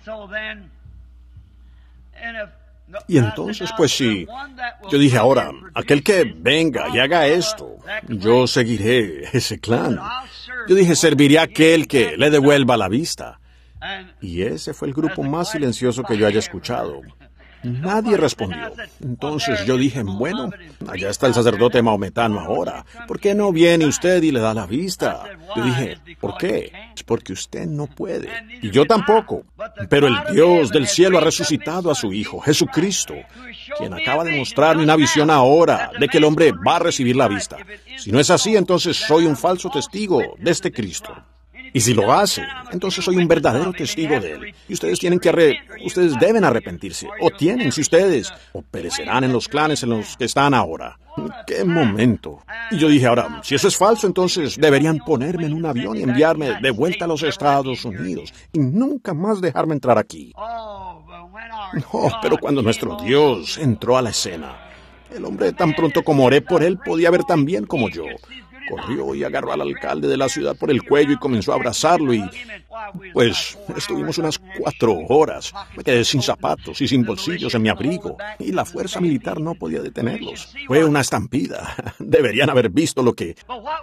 Speaker 1: Y entonces, pues sí, yo dije, ahora, aquel que venga y haga esto, yo seguiré ese clan. Yo dije, serviré a aquel que le devuelva la vista. Y ese fue el grupo más silencioso que yo haya escuchado. Nadie respondió. Entonces yo dije, bueno, allá está el sacerdote maometano ahora. ¿Por qué no viene usted y le da la vista? Yo dije, ¿por qué? Es porque usted no puede. Y yo tampoco. Pero el Dios del cielo ha resucitado a su Hijo, Jesucristo, quien acaba de mostrarme una visión ahora de que el hombre va a recibir la vista. Si no es así, entonces soy un falso testigo de este Cristo. Y si lo hace, entonces soy un verdadero testigo de él. Y ustedes ustedes deben arrepentirse. O perecerán en los clanes en los que están ahora. ¡Qué momento! Y yo dije, ahora, si eso es falso, entonces deberían ponerme en un avión y enviarme de vuelta a los Estados Unidos. Y nunca más dejarme entrar aquí. Oh, pero cuando nuestro Dios entró a la escena, el hombre tan pronto como oré por él podía ver tan bien como yo. Corrió y agarró al alcalde de la ciudad por el cuello y comenzó a abrazarlo y, pues, estuvimos unas 4 horas. Me quedé sin zapatos y sin bolsillos en mi abrigo y la fuerza militar no podía detenerlos. Fue una estampida. Deberían haber visto lo que...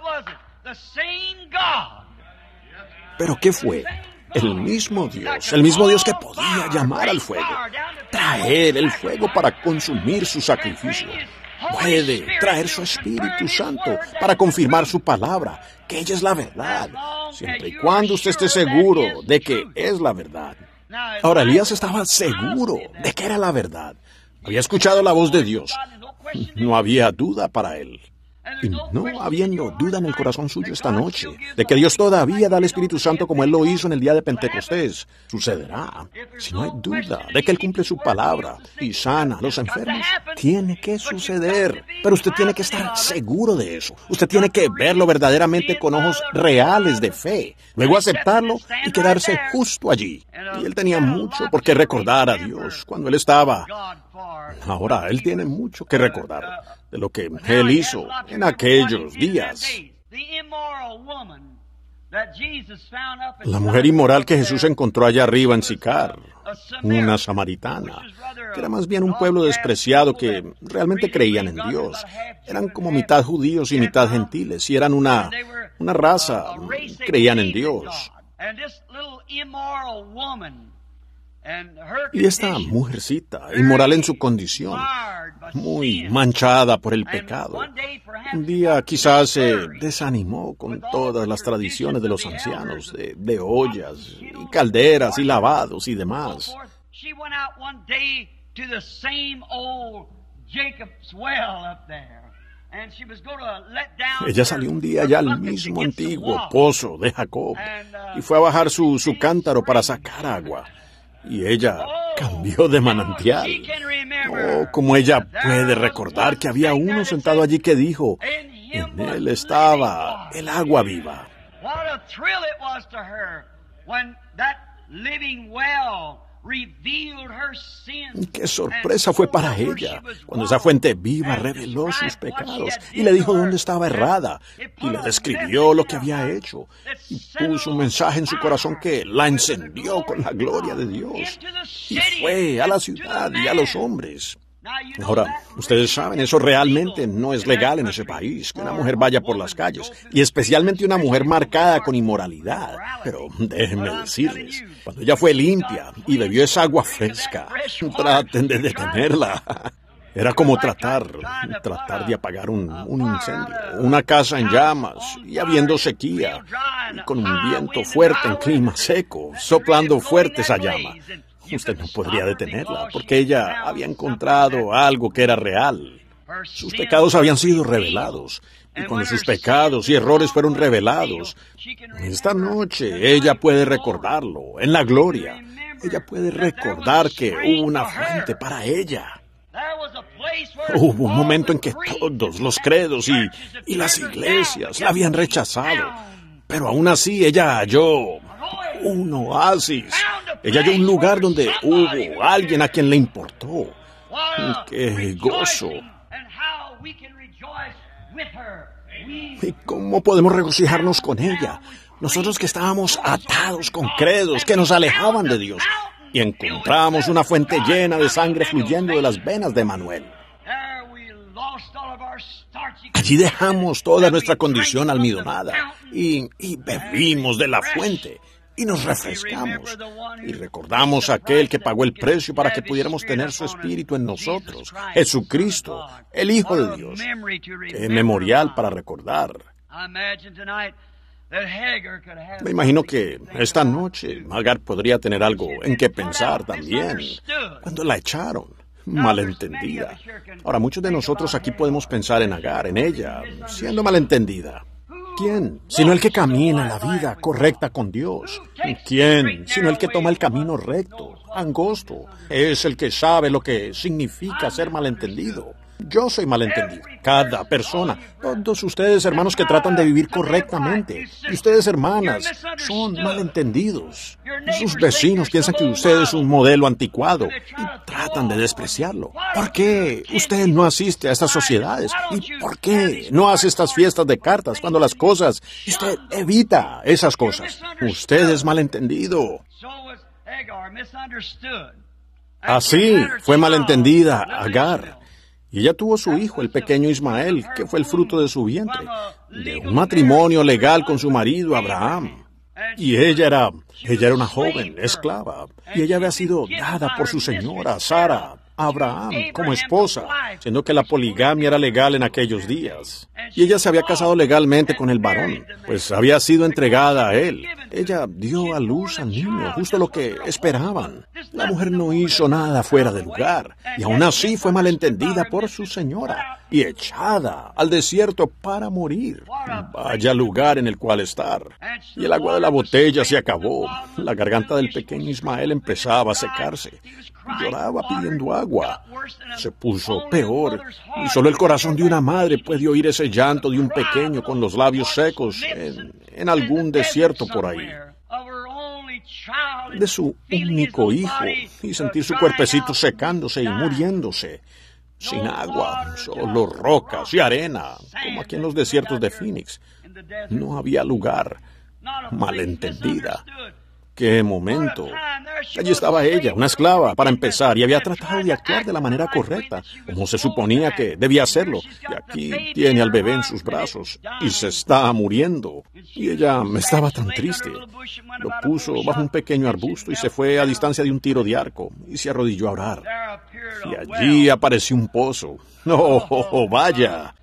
Speaker 1: ¿Pero qué fue? El mismo Dios que podía llamar al fuego, traer el fuego para consumir su sacrificio. Puede traer su Espíritu Santo para confirmar su palabra, que ella es la verdad, siempre y cuando usted esté seguro de que es la verdad. Ahora, Elías estaba seguro de que era la verdad. Había escuchado la voz de Dios. No había duda para él. Y no habiendo duda en el corazón suyo esta noche de que Dios todavía da al Espíritu Santo como Él lo hizo en el día de Pentecostés, sucederá. Si no hay duda de que Él cumple su palabra y sana a los enfermos, tiene que suceder. Pero usted tiene que estar seguro de eso. Usted tiene que verlo verdaderamente con ojos reales de fe, luego aceptarlo y quedarse justo allí. Y Él tenía mucho por qué recordar a Dios cuando Él estaba. Ahora, Él tiene mucho que recordar de lo que Él hizo en aquellos días. La mujer inmoral que Jesús encontró allá arriba en Sicar, una samaritana, que era más bien un pueblo despreciado que realmente creían en Dios. Eran como mitad judíos y mitad gentiles, y eran una raza, creían en Dios. Y esta mujercita, inmoral en su condición, muy manchada por el pecado, un día quizás se desanimó con todas las tradiciones de los ancianos, de ollas, y calderas, y lavados, y demás. Ella salió un día ya al mismo antiguo pozo de Jacob, y fue a bajar su cántaro para sacar agua. Y ella cambió de manantial. Oh, como ella puede recordar que había uno sentado allí que dijo, en él estaba el agua viva. Qué sorpresa fue para ella cuando esa fuente viva reveló sus pecados y le dijo dónde estaba errada y le describió lo que había hecho y puso un mensaje en su corazón que la encendió con la gloria de Dios y fue a la ciudad y a los hombres. Ahora, ustedes saben, eso realmente no es legal en ese país, que una mujer vaya por las calles, y especialmente una mujer marcada con inmoralidad. Pero déjenme decirles, cuando ella fue limpia y bebió esa agua fresca, traten de detenerla. Era como tratar de apagar un incendio, una casa en llamas, y habiendo sequía, y con un viento fuerte en clima seco, soplando fuerte esa llama. Usted no podría detenerla, porque ella había encontrado algo que era real. Sus pecados habían sido revelados, y cuando sus pecados y errores fueron revelados, esta noche ella puede recordarlo, en la gloria. Ella puede recordar que hubo una fuente para ella. Hubo un momento en que todos los credos y las iglesias la habían rechazado, pero aún así ella halló un oasis. Ella halló un lugar donde hubo alguien a quien le importó. ¡Qué gozo! ¿Y cómo podemos regocijarnos con ella? Nosotros que estábamos atados con credos que nos alejaban de Dios y encontramos una fuente llena de sangre fluyendo de las venas de Manuel. Allí dejamos toda nuestra condición almidonada y bebimos de la fuente. Y nos refrescamos y recordamos a aquel que pagó el precio para que pudiéramos tener su Espíritu en nosotros, Jesucristo, el Hijo de Dios. ¡Qué memorial para recordar! Me imagino que esta noche Agar podría tener algo en que pensar también, cuando la echaron, malentendida. Ahora, muchos de nosotros aquí podemos pensar en Agar, en ella, siendo malentendida. ¿Quién? Sino el que camina la vida correcta con Dios. ¿Quién? Sino el que toma el camino recto, angosto. Es el que sabe lo que significa ser malentendido. Yo soy malentendido. Cada persona. Todos ustedes, hermanos, que tratan de vivir correctamente. Y ustedes, hermanas, son malentendidos. Sus vecinos piensan que usted es un modelo anticuado y tratan de despreciarlo. ¿Por qué usted no asiste a estas sociedades? ¿Y por qué no hace estas fiestas de cartas cuando las cosas... Usted evita esas cosas. Usted es malentendido. Así fue malentendida Agar. Y ella tuvo su hijo, el pequeño Ismael, que fue el fruto de su vientre, de un matrimonio legal con su marido Abraham. Y ella era una joven esclava, y ella había sido dada por su señora, Sara, a Abraham como esposa, siendo que la poligamia era legal en aquellos días. Y ella se había casado legalmente con el varón, pues había sido entregada a él. Ella dio a luz al niño, justo lo que esperaban. La mujer no hizo nada fuera de lugar, y aún así fue malentendida por su señora y echada al desierto para morir. Vaya lugar en el cual estar. Y el agua de la botella se acabó. La garganta del pequeño Ismael empezaba a secarse. Lloraba pidiendo agua. Se puso peor, y solo el corazón de una madre puede oír ese llanto de un pequeño con los labios secos en algún desierto por ahí. De su único hijo, y sentir su cuerpecito secándose y muriéndose. Sin agua, solo rocas y arena, como aquí en los desiertos de Phoenix. No había lugar. Malentendida. ¡Qué momento! Allí estaba ella, una esclava, para empezar, y había tratado de actuar de la manera correcta, como se suponía que debía hacerlo. Y aquí tiene al bebé en sus brazos, y se está muriendo. Y ella estaba tan triste. Lo puso bajo un pequeño arbusto y se fue a distancia de un tiro de arco, y se arrodilló a orar. Y allí apareció un pozo. ¡Oh, vaya!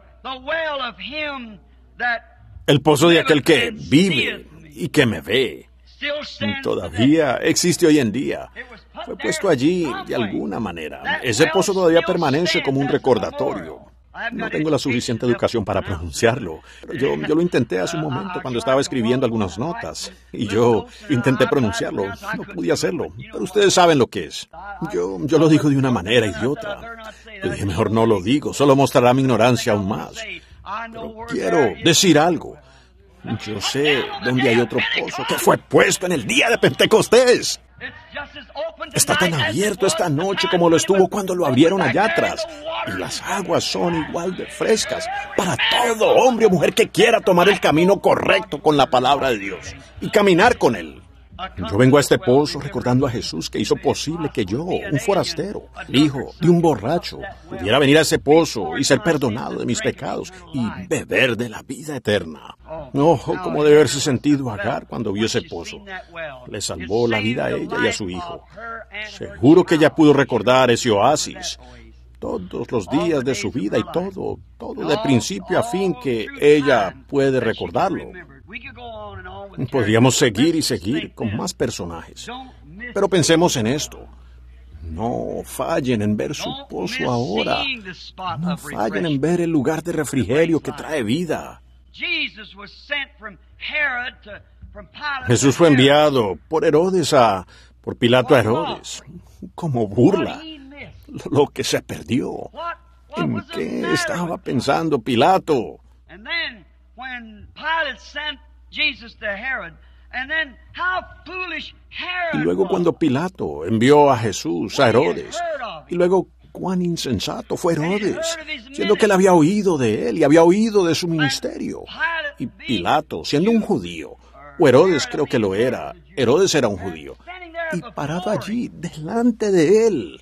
Speaker 1: El pozo de aquel que vive y que me ve. Todavía existe hoy en día. Fue puesto allí de alguna manera. Ese pozo todavía permanece como un recordatorio. No tengo la suficiente educación para pronunciarlo, pero yo lo intenté hace un momento cuando estaba escribiendo algunas notas. Y yo intenté pronunciarlo. No pude hacerlo, pero ustedes saben lo que es. Yo lo digo de una manera idiota. Yo dije, mejor no lo digo, solo mostrará mi ignorancia aún más. Pero quiero decir algo. Yo sé dónde hay otro pozo que fue puesto en el día de Pentecostés. Está tan abierto esta noche como lo estuvo cuando lo abrieron allá atrás. Y las aguas son igual de frescas para todo hombre o mujer que quiera tomar el camino correcto con la palabra de Dios y caminar con Él. Yo vengo a este pozo recordando a Jesús que hizo posible que yo, un forastero, el hijo de un borracho, pudiera venir a ese pozo y ser perdonado de mis pecados y beber de la vida eterna. No, cómo debe haberse sentido Agar cuando vio ese pozo. Le salvó la vida a ella y a su hijo. Seguro que ella pudo recordar ese oasis todos los días de su vida y todo de principio a fin que ella puede recordarlo. Podríamos seguir y seguir con más personajes. Pero pensemos en esto. No fallen en ver su pozo ahora. No fallen en ver el lugar de refrigerio que trae vida. Jesús fue enviado por Pilato a Herodes, como burla. Lo que se perdió. ¿En qué estaba pensando Pilato? Y luego cuando Pilato envió a Jesús a Herodes, y luego cuán insensato fue Herodes, siendo que él había oído de él y había oído de su ministerio. Y Pilato, siendo un judío, o Herodes creo que lo era, Herodes era un judío, y parado allí delante de él.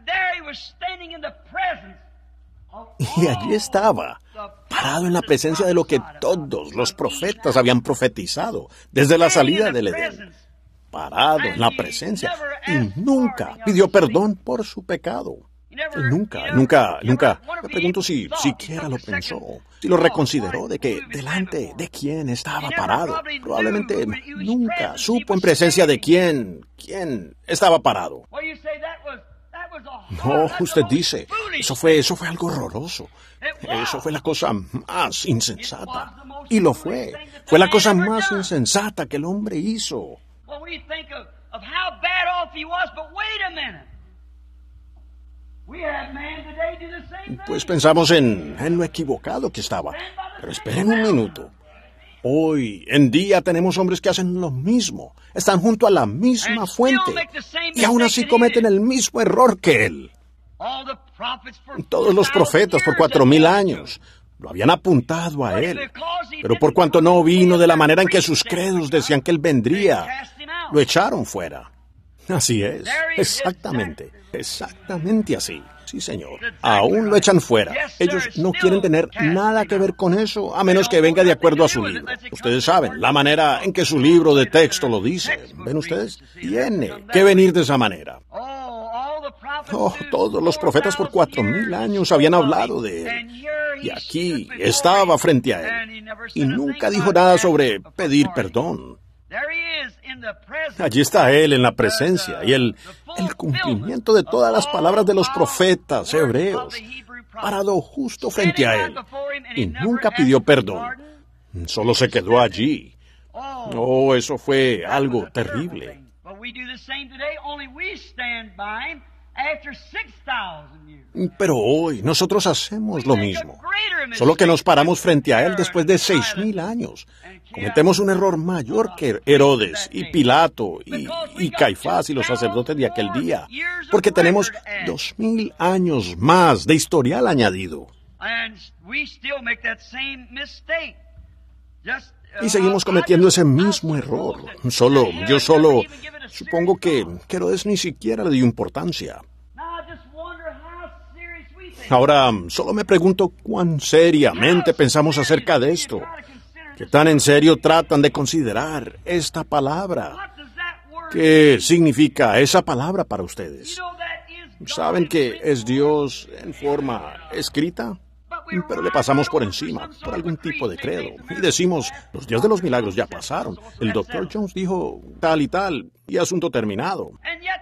Speaker 1: Y allí estaba, parado en la presencia de lo que todos los profetas habían profetizado desde la salida del Edén. Parado en la presencia, y nunca pidió perdón por su pecado. Nunca, me pregunto si siquiera lo pensó, si lo reconsideró de que delante de quién estaba parado. Probablemente nunca supo en presencia de quién estaba parado. No, usted dice, eso fue algo horroroso. Eso fue la cosa más insensata. Y lo fue. Fue la cosa más insensata que el hombre hizo. Pues pensamos en lo equivocado que estaba. Pero esperen un minuto. Hoy en día tenemos hombres que hacen lo mismo. Están junto a la misma fuente. Y aún así cometen el mismo error que él. Todos los profetas por 4,000 años lo habían apuntado a él. Pero por cuanto no vino de la manera en que sus credos decían que él vendría, lo echaron fuera. Así es. Exactamente así. Sí, señor. Aún lo echan fuera. Ellos no quieren tener nada que ver con eso, a menos que venga de acuerdo a su libro. Ustedes saben, la manera en que su libro de texto lo dice. ¿Ven ustedes? Tiene que venir de esa manera. Todos los profetas por 4,000 años habían hablado de él. Y aquí estaba frente a él. Y nunca dijo nada sobre pedir perdón. Allí está Él en la presencia y el cumplimiento de todas las palabras de los profetas hebreos, parado justo frente a Él, y nunca pidió perdón. Solo se quedó allí. Oh, eso fue algo terrible. Pero hoy nosotros hacemos lo mismo, solo que nos paramos frente a Él después de 6,000 años. Cometemos un error mayor que Herodes y Pilato y Caifás y los sacerdotes de aquel día, porque tenemos 2,000 años más de historial añadido. Y seguimos cometiendo ese mismo error. Yo supongo que Herodes ni siquiera le dio importancia. Ahora, solo me pregunto cuán seriamente pensamos acerca de esto. ¿Qué tan en serio tratan de considerar esta palabra? ¿Qué significa esa palabra para ustedes? ¿Saben que es Dios en forma escrita? Pero le pasamos por encima, por algún tipo de credo. Y decimos, los días de los milagros ya pasaron. El Dr. Jones dijo tal y tal, y asunto terminado.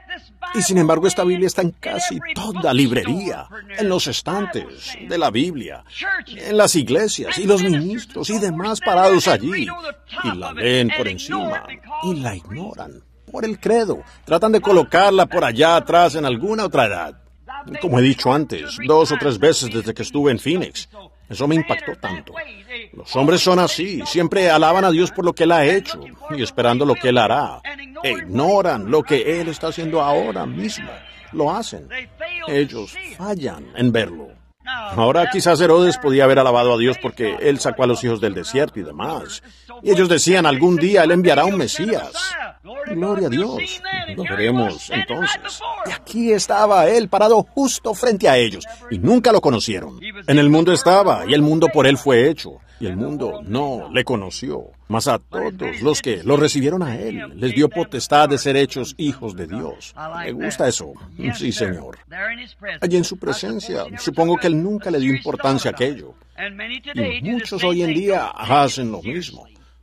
Speaker 1: Y sin embargo, esta Biblia está en casi toda librería, en los estantes de la Biblia, en las iglesias, y los ministros y demás parados allí. Y la leen por encima, y la ignoran. Por el credo. Tratan de colocarla por allá atrás en alguna otra edad. Como he dicho antes, 2 o 3 veces desde que estuve en Phoenix. Eso me impactó tanto. Los hombres son así, siempre alaban a Dios por lo que Él ha hecho y esperando lo que Él hará. E ignoran lo que Él está haciendo ahora mismo. Lo hacen. Ellos fallan en verlo. Ahora quizás Herodes podía haber alabado a Dios porque Él sacó a los hijos del desierto y demás. Y ellos decían, algún día Él enviará un Mesías. Gloria a Dios. Lo veremos entonces. Y aquí estaba Él parado justo frente a ellos. Y nunca lo conocieron. En el mundo estaba, y el mundo por Él fue hecho. Y el mundo no le conoció. Mas a todos los que lo recibieron a Él, les dio potestad de ser hechos hijos de Dios. Me gusta eso. Sí, Señor. Allí en su presencia, supongo que Él nunca le dio importancia a aquello. Y muchos hoy en día hacen lo mismo.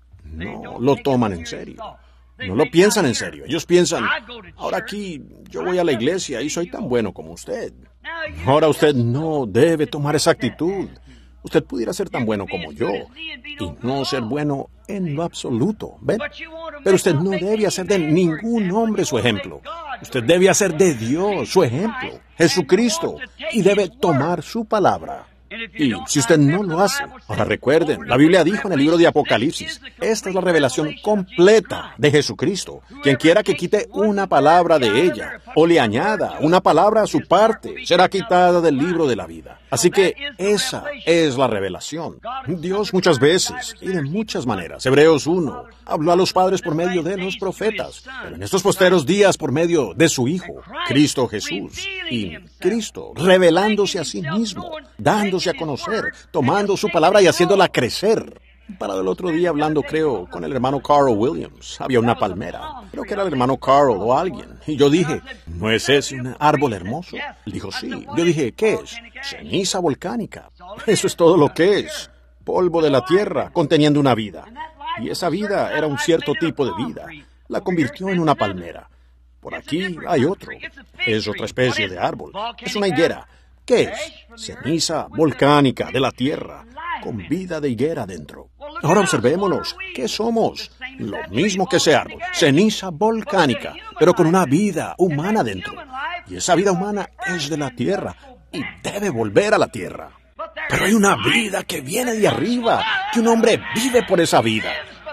Speaker 1: No lo toman en serio. No lo piensan en serio. Ellos piensan, ahora aquí yo voy a la iglesia y soy tan bueno como usted. Ahora usted no debe tomar esa actitud. Usted pudiera ser tan bueno como yo y no ser bueno en lo absoluto, ¿ven? Pero usted no debe hacer de ningún hombre su ejemplo. Usted debe hacer de Dios su ejemplo, Jesucristo, y debe tomar su palabra. Y si usted no lo hace, ahora recuerden, la Biblia dijo en el libro de Apocalipsis, esta es la revelación completa de Jesucristo. Quien quiera que quite una palabra de ella o le añada una palabra a su parte, será quitada del libro de la vida. Así que esa es la revelación. Dios muchas veces y de muchas maneras, Hebreos 1, habló a los padres por medio de los profetas, pero en estos posteros días por medio de su Hijo, Cristo Jesús, y Cristo revelándose a sí mismo, dándose a conocer, tomando su palabra y haciéndola crecer. Para el otro día hablando, creo, con el hermano Carl Williams, había una palmera. Creo que era el hermano Carl o alguien. Y yo dije, ¿no es ese un árbol hermoso? Él dijo, sí. Yo dije, ¿qué es? Ceniza volcánica. Eso es todo lo que es. Polvo de la tierra conteniendo una vida. Y esa vida era un cierto tipo de vida. La convirtió en una palmera. Por aquí hay otro. Es otra especie de árbol. Es una higuera. ¿Qué es? Ceniza volcánica de la tierra, con vida de higuera dentro. Ahora observémonos. ¿Qué somos? Lo mismo que ese árbol, ceniza volcánica, pero con una vida humana dentro. Y esa vida humana es de la tierra y debe volver a la tierra. Pero hay una vida que viene de arriba, que un hombre vive por esa vida.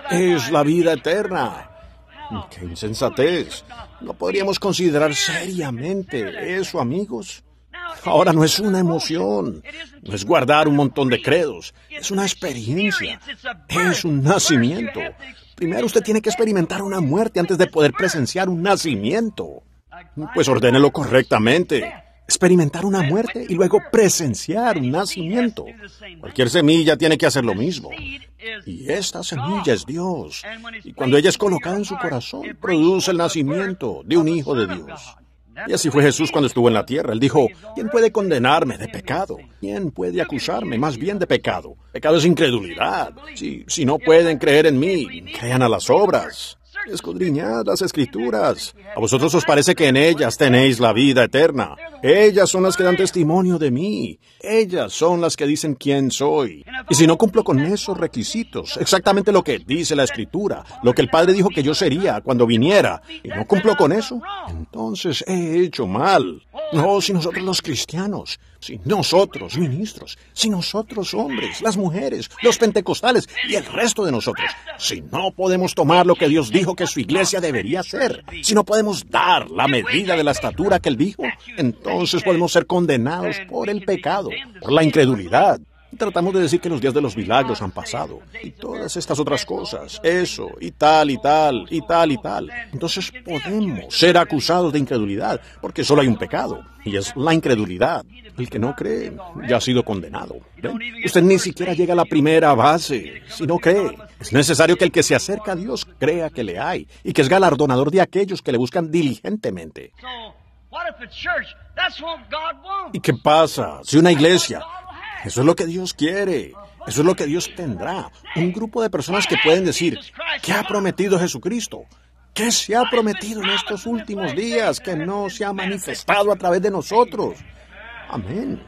Speaker 1: Es la vida eterna. ¡Qué insensatez! ¿No podríamos considerar seriamente eso, amigos? Ahora no es una emoción, no es guardar un montón de credos, es una experiencia, es un nacimiento. Primero usted tiene que experimentar una muerte antes de poder presenciar un nacimiento. Pues ordénelo correctamente. Experimentar una muerte y luego presenciar un nacimiento. Cualquier semilla tiene que hacer lo mismo. Y esta semilla es Dios. Y cuando ella es colocada en su corazón, produce el nacimiento de un hijo de Dios. Y así fue Jesús cuando estuvo en la tierra. Él dijo, ¿quién puede condenarme de pecado? ¿Quién puede acusarme más bien de pecado? Pecado es incredulidad. Si no pueden creer en mí, crean a las obras. Escudriñad las Escrituras. A vosotros os parece que en ellas tenéis la vida eterna. Ellas son las que dan testimonio de mí. Ellas son las que dicen quién soy. Y si no cumplo con esos requisitos, exactamente lo que dice la Escritura, lo que el Padre dijo que yo sería cuando viniera, y no cumplo con eso, entonces he hecho mal. No, si nosotros los cristianos, si nosotros ministros, si nosotros hombres, las mujeres, los pentecostales y el resto de nosotros, si no podemos tomar lo que Dios dijo que su iglesia debería ser, si no podemos dar la medida de la estatura que Él dijo, entonces podemos ser condenados por el pecado, por la incredulidad. Tratamos de decir que los días de los milagros han pasado, y todas estas otras cosas, eso, y tal, y tal, y tal, y tal. Entonces podemos ser acusados de incredulidad, porque solo hay un pecado, y es la incredulidad. El que no cree ya ha sido condenado. ¿Ven? Usted ni siquiera llega a la primera base si no cree. Es necesario que el que se acerca a Dios crea que le hay, y que es galardonador de aquellos que le buscan diligentemente. ¿Y qué pasa si una iglesia... Eso es lo que Dios quiere. Eso es lo que Dios tendrá. Un grupo de personas que pueden decir, ¿qué ha prometido Jesucristo? ¿Qué se ha prometido en estos últimos días que no se ha manifestado a través de nosotros? Amén.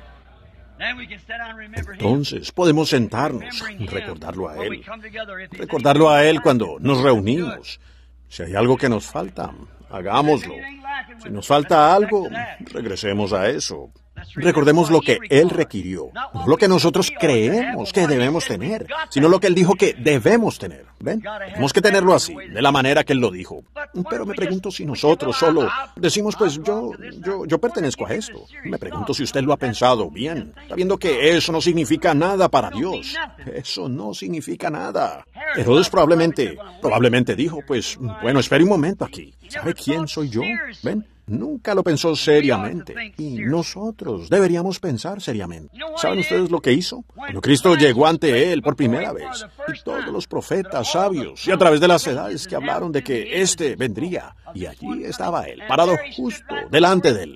Speaker 1: Entonces podemos sentarnos y recordarlo a Él. Recordarlo a Él cuando nos reunimos. Si hay algo que nos falta, hagámoslo. Si nos falta algo, regresemos a eso. Recordemos lo que Él requirió, no lo que nosotros creemos que debemos tener, sino lo que Él dijo que debemos tener. ¿Ven? Tenemos que tenerlo así, de la manera que Él lo dijo. Pero me pregunto si nosotros solo decimos, pues yo pertenezco a esto. Me pregunto si usted lo ha pensado bien, sabiendo que eso no significa nada para Dios. Eso no significa nada. Herodes probablemente dijo, pues, bueno, espere un momento aquí. ¿Sabe quién soy yo? ¿Ven? Nunca lo pensó seriamente, y nosotros deberíamos pensar seriamente. ¿Saben ustedes lo que hizo? Cuando Cristo llegó ante Él por primera vez, y todos los profetas sabios, y a través de las edades que hablaron de que éste vendría, y allí estaba Él, parado justo delante de Él.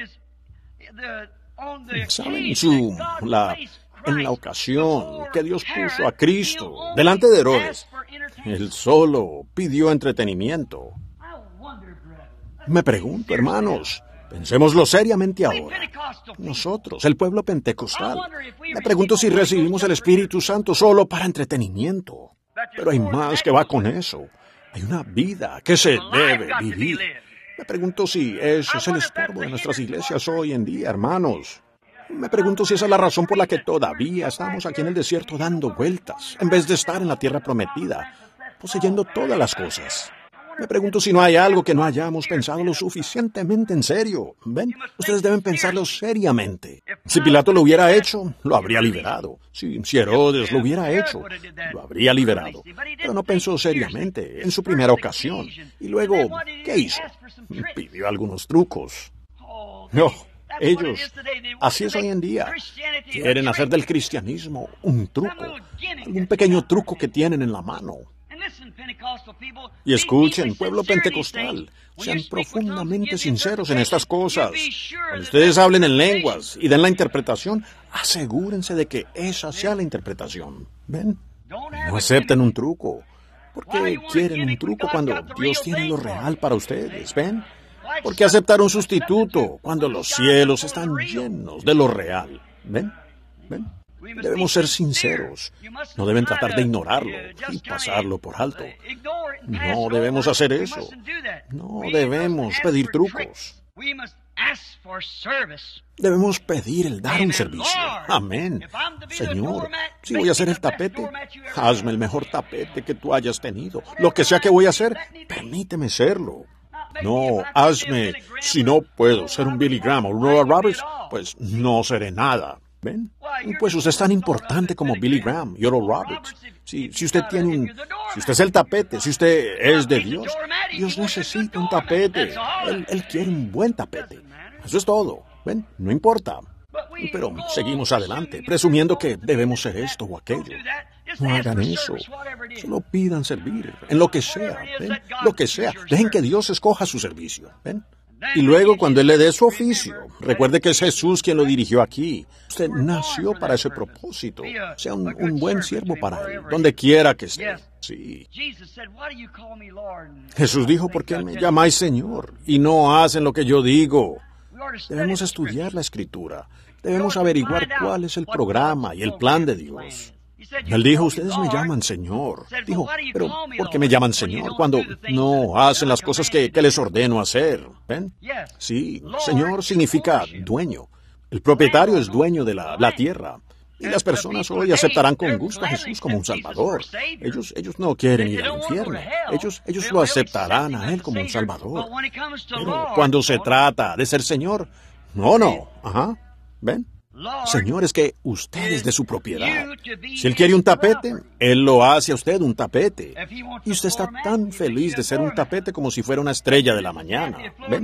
Speaker 1: ¿Saben? En la ocasión que Dios puso a Cristo delante de Herodes, Él solo pidió entretenimiento. Me pregunto, hermanos, pensémoslo seriamente ahora. Nosotros, el pueblo pentecostal, me pregunto si recibimos el Espíritu Santo solo para entretenimiento. Pero hay más que va con eso. Hay una vida que se debe vivir. Me pregunto si eso es el estorbo de nuestras iglesias hoy en día, hermanos. Me pregunto si esa es la razón por la que todavía estamos aquí en el desierto dando vueltas, en vez de estar en la tierra prometida, poseyendo todas las cosas. Me pregunto si no hay algo que no hayamos pensado lo suficientemente en serio. ¿Ven? Ustedes deben pensarlo seriamente. Si Pilato lo hubiera hecho, lo habría liberado. Si Herodes lo hubiera hecho, lo habría liberado. Pero no pensó seriamente en su primera ocasión. Y luego, ¿qué hizo? Pidió algunos trucos. No, ellos, así es hoy en día. Quieren hacer del cristianismo un truco, algún pequeño truco que tienen en la mano. Y escuchen, pueblo pentecostal, sean profundamente sinceros en estas cosas. Cuando ustedes hablen en lenguas y den la interpretación, asegúrense de que esa sea la interpretación. ¿Ven? No acepten un truco. ¿Por qué quieren un truco cuando Dios tiene lo real para ustedes? ¿Ven? ¿Por qué aceptar un sustituto cuando los cielos están llenos de lo real? ¿Ven? ¿Ven? Debemos ser sinceros. No deben tratar de ignorarlo y pasarlo por alto. No debemos hacer eso. No debemos pedir trucos. Debemos pedir el dar un servicio. Amén. Señor, si voy a hacer el tapete, hazme el mejor tapete que tú hayas tenido. Lo que sea que voy a hacer, permíteme serlo. No, hazme. Si no puedo ser un Billy Graham o un Oral Roberts, pues no seré nada. ¿Ven? Pues usted es tan importante como Billy Graham y Oral Roberts. Si usted es el tapete, si usted es de Dios, Dios necesita un tapete. Él quiere un buen tapete. Eso es todo. ¿Ven? No importa. Pero seguimos adelante, presumiendo que debemos ser esto o aquello. No hagan eso. Solo pidan servir, en lo que sea. ¿Ven? Lo que sea. Dejen que Dios escoja su servicio. ¿Ven? Y luego, cuando Él le dé su oficio, recuerde que es Jesús quien lo dirigió aquí. Usted nació para ese propósito. Sea un buen siervo para Él, donde quiera que esté. Sí. Jesús dijo, ¿por qué me llamáis Señor? Y no hacen lo que yo digo. Debemos estudiar la Escritura. Debemos averiguar cuál es el programa y el plan de Dios. Él dijo, ustedes me llaman Señor. Dijo, pero ¿por qué me llaman Señor cuando no hacen las cosas que les ordeno hacer? ¿Ven? Sí, Señor significa dueño. El propietario es dueño de la tierra. Y las personas hoy aceptarán con gusto a Jesús como un Salvador. Ellos no quieren ir al infierno. Ellos lo aceptarán a Él como un Salvador. Pero cuando se trata de ser Señor, no. Ajá. ¿Ven? Señor, es que usted es de su propiedad. Si Él quiere un tapete, Él lo hace a usted un tapete. Y usted está tan feliz de ser un tapete como si fuera una estrella de la mañana. ¿Ven?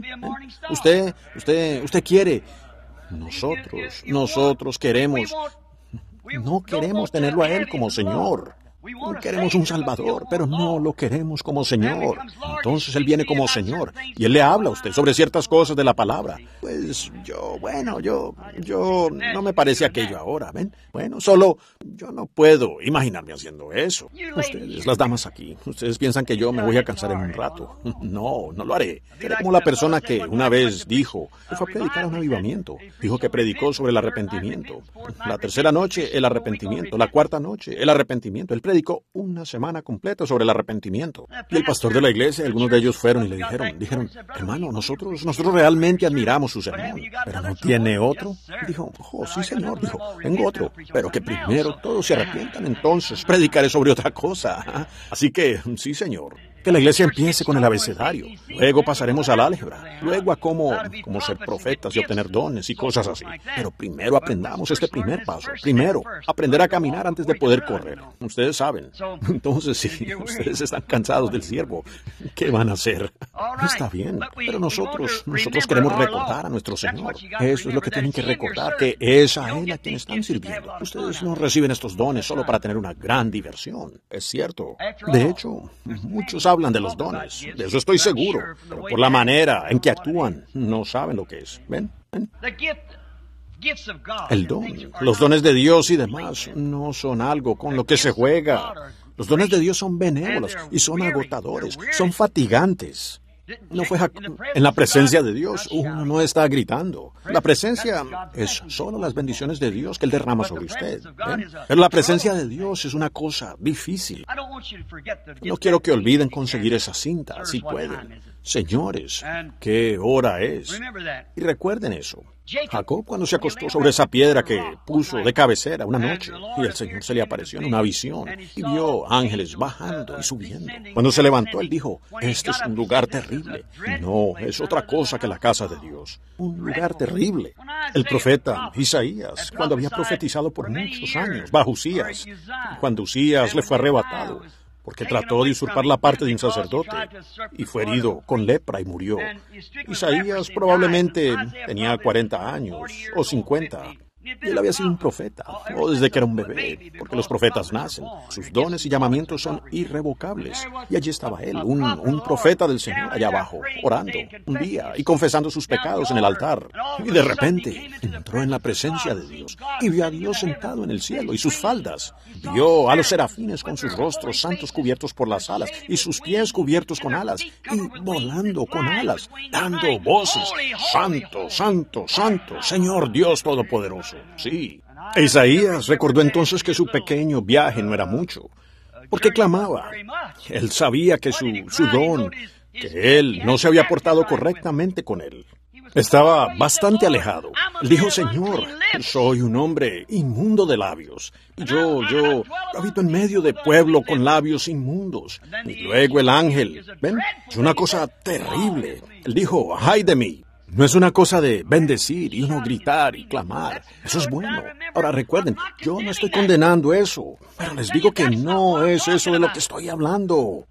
Speaker 1: Usted quiere. Nosotros queremos. No queremos tenerlo a Él como Señor. Queremos un Salvador, pero no lo queremos como Señor. Entonces Él viene como Señor y Él le habla a usted sobre ciertas cosas de la palabra. Pues yo no me parece aquello ahora, ¿ven? Bueno, solo yo no puedo imaginarme haciendo eso. Ustedes, las damas aquí, ustedes piensan que yo me voy a cansar en un rato. No lo haré. Seré como la persona que una vez dijo que fue a predicar un avivamiento. Dijo que predicó sobre el arrepentimiento. La tercera noche, el arrepentimiento. La cuarta noche, el arrepentimiento. Él predicó una semana completa sobre el arrepentimiento. Y el pastor de la iglesia, algunos de ellos fueron y le dijeron, hermano, nosotros realmente admiramos su sermón, pero ¿no tiene otro? Y dijo, sí señor, dijo, tengo otro, pero que primero todos se arrepientan, entonces predicaré sobre otra cosa. Así que, sí señor. Que la iglesia empiece con el abecedario, luego pasaremos al álgebra, luego a cómo ser profetas y obtener dones y cosas así. Pero primero aprendamos este primer paso. Primero, aprender a caminar antes de poder correr. Ustedes saben. Entonces, si ustedes están cansados del siervo, ¿qué van a hacer? Está bien, pero nosotros queremos recordar a nuestro Señor. Eso es lo que tienen que recordar, que es a Él a quien están sirviendo. Ustedes no reciben estos dones solo para tener una gran diversión. Es cierto. De hecho, muchos hablan de los dones, de eso estoy seguro, pero por la manera en que actúan, no saben lo que es. ¿Ven? El don, los dones de Dios y demás, no son algo con lo que se juega. Los dones de Dios son benévolos y son agotadores, son fatigantes. No fue en la presencia de Dios, uno no está gritando. La presencia es solo las bendiciones de Dios que Él derrama sobre usted. ¿Ven? Pero la presencia de Dios es una cosa difícil. No quiero que olviden conseguir esa cinta, si pueden. Señores, ¿qué hora es? Y recuerden eso. Jacob, cuando se acostó sobre esa piedra que puso de cabecera una noche, y el Señor se le apareció en una visión, y vio ángeles bajando y subiendo. Cuando se levantó, él dijo, este es un lugar terrible. No, es otra cosa que la casa de Dios. Un lugar terrible. El profeta Isaías, cuando había profetizado por muchos años, bajo Usías, cuando Usías le fue arrebatado, porque trató de usurpar la parte de un sacerdote y fue herido con lepra y murió. Isaías probablemente tenía 40 años o 50. Y él había sido un profeta, o desde que era un bebé, porque los profetas nacen. Sus dones y llamamientos son irrevocables. Y allí estaba él, un profeta del Señor, allá abajo, orando un día y confesando sus pecados en el altar. Y de repente entró en la presencia de Dios y vio a Dios sentado en el cielo y sus faldas. Vio a los serafines con sus rostros santos cubiertos por las alas y sus pies cubiertos con alas y volando con alas, dando voces, Santo, Santo, Santo, Señor Dios Todopoderoso. Sí. Isaías recordó entonces que su pequeño viaje no era mucho, porque clamaba. Él sabía que su don, que él no se había portado correctamente con él. Estaba bastante alejado. Él dijo, Señor, soy un hombre inmundo de labios. Yo habito en medio de pueblo con labios inmundos. Y luego el ángel, ¿ven? Es una cosa terrible. Él dijo, ay de mí. No es una cosa de bendecir y uno gritar y clamar. Eso es bueno. Ahora recuerden, yo no estoy condenando eso, pero les digo que no es eso de lo que estoy hablando.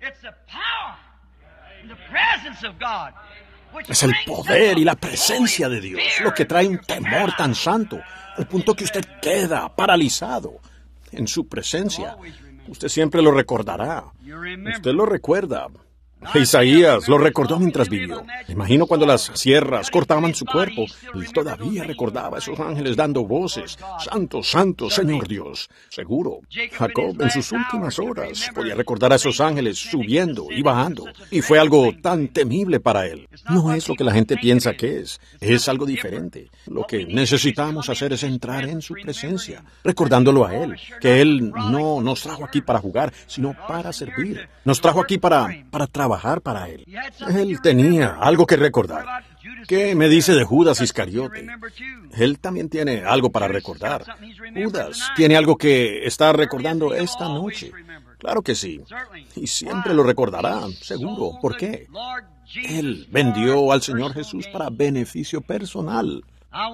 Speaker 1: Es el poder y la presencia de Dios lo que trae un temor tan santo, al punto que usted queda paralizado en su presencia. Usted siempre lo recordará. Usted lo recuerda. Isaías lo recordó mientras vivió. Me imagino cuando las sierras cortaban su cuerpo, él todavía recordaba a esos ángeles dando voces. Santo, santo, Señor Dios. Seguro, Jacob en sus últimas horas podía recordar a esos ángeles subiendo y bajando. Y fue algo tan temible para él. No es lo que la gente piensa que es algo diferente. Lo que necesitamos hacer es entrar en su presencia, recordándolo a Él, que Él no nos trajo aquí para jugar, sino para servir. Nos trajo aquí para trabajar para Él. Él tenía algo que recordar. ¿Qué me dice de Judas Iscariote? Él también tiene algo para recordar. Judas tiene algo que está recordando esta noche. Claro que sí. Y siempre lo recordará, seguro. ¿Por qué? Él vendió al Señor Jesús para beneficio personal.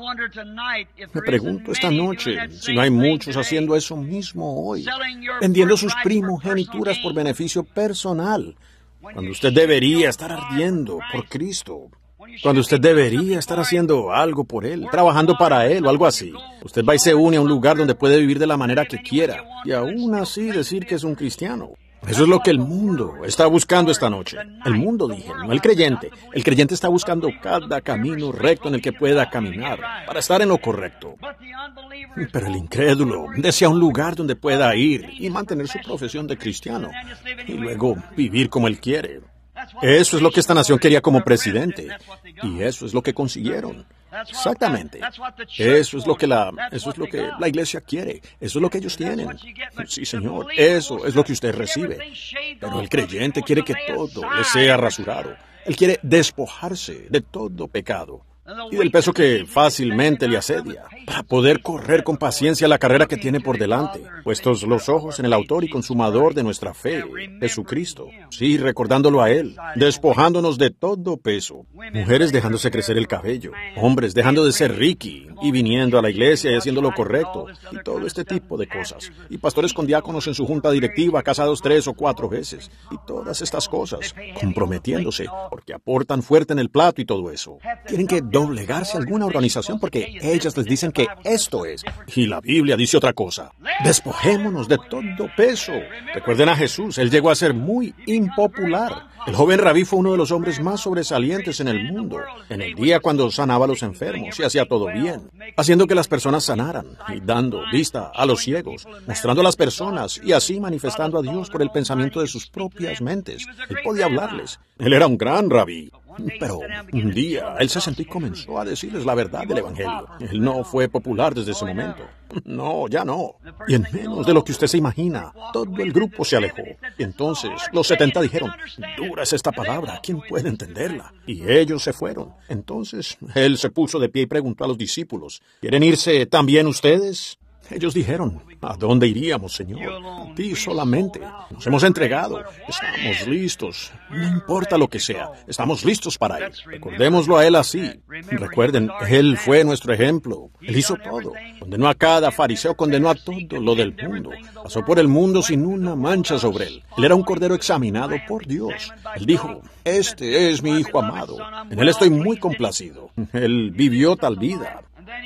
Speaker 1: Me pregunto esta noche si no hay muchos haciendo eso mismo hoy, vendiendo sus primogenituras por beneficio personal, cuando usted debería estar ardiendo por Cristo, cuando usted debería estar haciendo algo por Él, trabajando para Él o algo así. Usted va y se une a un lugar donde puede vivir de la manera que quiera y aún así decir que es un cristiano. Eso es lo que el mundo está buscando esta noche. El mundo, dije, no el creyente. El creyente está buscando cada camino recto en el que pueda caminar para estar en lo correcto. Pero el incrédulo desea un lugar donde pueda ir y mantener su profesión de cristiano y luego vivir como él quiere. Eso es lo que esta nación quería como presidente y eso es lo que consiguieron. Exactamente. Eso es lo que la iglesia quiere. Eso es lo que ellos tienen. Sí, Señor, eso es lo que usted recibe. Pero el creyente quiere que todo le sea rasurado. Él quiere despojarse de todo pecado y del peso que fácilmente le asedia, para poder correr con paciencia la carrera que tiene por delante, puestos los ojos en el autor y consumador de nuestra fe, Jesucristo. Sí, recordándolo a Él, despojándonos de todo peso. Mujeres dejándose crecer el cabello, hombres dejando de ser Ricky y viniendo a la iglesia y haciendo lo correcto, y todo este tipo de cosas. Y pastores con diáconos en su junta directiva, casados 3 o 4 veces, y todas estas cosas, comprometiéndose, porque aportan fuerte en el plato y todo eso. Tienen que doblegarse a alguna organización porque ellas les dicen que esto es. Y la Biblia dice otra cosa. Despojémonos de todo peso. Recuerden a Jesús, Él llegó a ser muy impopular. El joven rabí fue uno de los hombres más sobresalientes en el mundo. En el día cuando sanaba a los enfermos y hacía todo bien, haciendo que las personas sanaran y dando vista a los ciegos, mostrando a las personas y así manifestando a Dios por el pensamiento de sus propias mentes. Él podía hablarles. Él era un gran rabí. Pero un día él se sentó y comenzó a decirles la verdad del Evangelio. Él no fue popular desde ese momento. No, ya no. Y en menos de lo que usted se imagina, todo el grupo se alejó. Y entonces los 70 dijeron, dura es esta palabra, ¿quién puede entenderla? Y ellos se fueron. Entonces él se puso de pie y preguntó a los discípulos, ¿quieren irse también ustedes? Ellos dijeron, ¿a dónde iríamos, Señor? A ti solamente. Nos hemos entregado. Estamos listos. No importa lo que sea. Estamos listos para ir. Recordémoslo a Él así. Recuerden, Él fue nuestro ejemplo. Él hizo todo. Condenó a cada fariseo, condenó a todo lo del mundo. Pasó por el mundo sin una mancha sobre Él. Él era un cordero examinado por Dios. Él dijo, este es mi Hijo amado. En Él estoy muy complacido. Él vivió tal vida.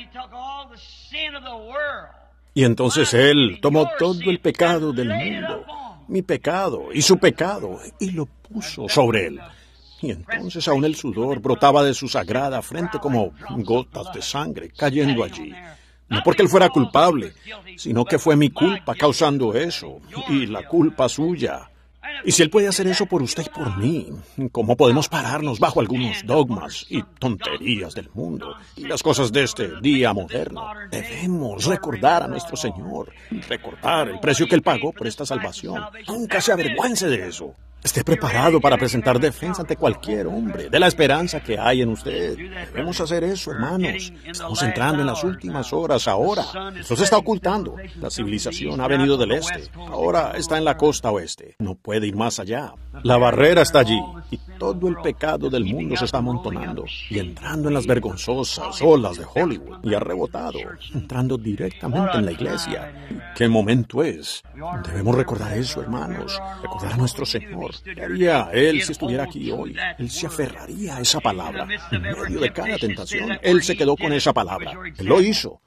Speaker 1: Y entonces Él tomó todo el pecado del mundo, mi pecado y su pecado, y lo puso sobre Él. Y entonces aún el sudor brotaba de su sagrada frente como gotas de sangre cayendo allí. No porque Él fuera culpable, sino que fue mi culpa causando eso, y la culpa suya. Y si Él puede hacer eso por usted y por mí, ¿cómo podemos pararnos bajo algunos dogmas y tonterías del mundo y las cosas de este día moderno? Debemos recordar a nuestro Señor, recordar el precio que Él pagó por esta salvación. Nunca se avergüence de eso. Esté preparado para presentar defensa ante cualquier hombre de la esperanza que hay en usted. Debemos hacer eso, hermanos. Estamos entrando en las últimas horas ahora. Esto se está ocultando. La civilización ha venido del este. Ahora está en la costa oeste. No puede ir más allá. La barrera está allí y todo el pecado del mundo se está amontonando y entrando en las vergonzosas olas de Hollywood y ha rebotado, entrando directamente en la iglesia. ¿Qué momento es? Debemos recordar eso, hermanos. Recordar a nuestro Señor. ¿Qué haría Él si estuviera aquí hoy? Él se aferraría a esa palabra. En medio de cada tentación, Él se quedó con esa palabra. Él lo hizo.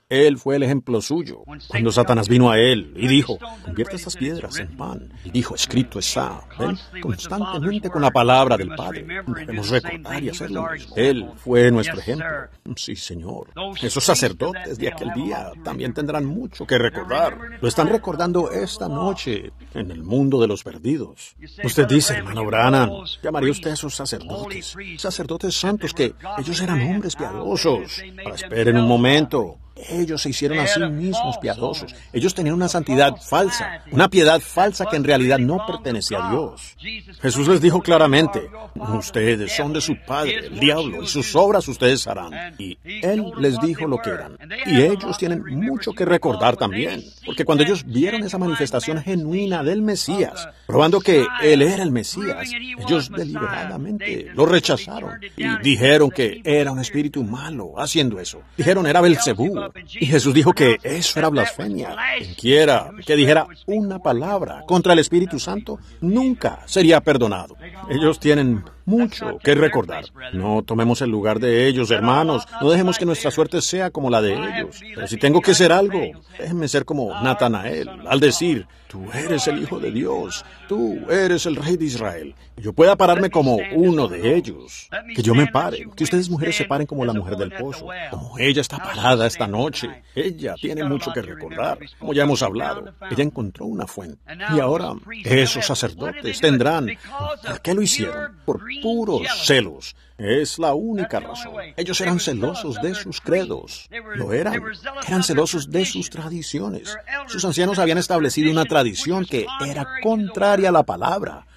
Speaker 1: Él fue el ejemplo suyo. Cuando Satanás vino a él y dijo, convierte estas piedras en pan. Y dijo, escrito está. ¿Ven? Constantemente con la palabra del Padre. Debemos recordar y hacer lo mismo. Él fue nuestro ejemplo. Sí, Señor. Esos sacerdotes de aquel día también tendrán mucho que recordar. Lo están recordando esta noche en el mundo de los perdidos. Usted dice, hermano Branham, ¿llamaría usted a esos sacerdotes? Sacerdotes santos que ellos eran hombres piadosos. Ahora esperen un momento. Ellos se hicieron a sí mismos piadosos. Ellos tenían una santidad falsa, una piedad falsa que en realidad no pertenecía a Dios. Jesús les dijo claramente, ustedes son de su padre, el diablo, y sus obras ustedes harán. Y Él les dijo lo que eran. Y ellos tienen mucho que recordar también, porque cuando ellos vieron esa manifestación genuina del Mesías, probando que Él era el Mesías, ellos deliberadamente lo rechazaron y dijeron que era un espíritu malo haciendo eso. Dijeron era Belcebú. Y Jesús dijo que eso era blasfemia. Quien quiera que dijera una palabra contra el Espíritu Santo, nunca sería perdonado. Ellos tienen mucho que recordar. No tomemos el lugar de ellos, hermanos. No dejemos que nuestra suerte sea como la de ellos. Pero si tengo que ser algo, déjenme ser como Natanael, al decir, tú eres el Hijo de Dios, tú eres el Rey de Israel. Yo pueda pararme como uno de ellos. Que yo me pare, que ustedes mujeres se paren como la mujer del pozo, como ella está parada esta noche. Ella tiene mucho que recordar, como ya hemos hablado. Ella encontró una fuente. Y ahora, esos sacerdotes tendrán... ¿Por qué lo hicieron? Por puros celos. Es la única razón. Ellos eran celosos de sus credos. Lo eran. Eran celosos de sus tradiciones. Sus ancianos habían establecido una tradición que era contraria a la palabra.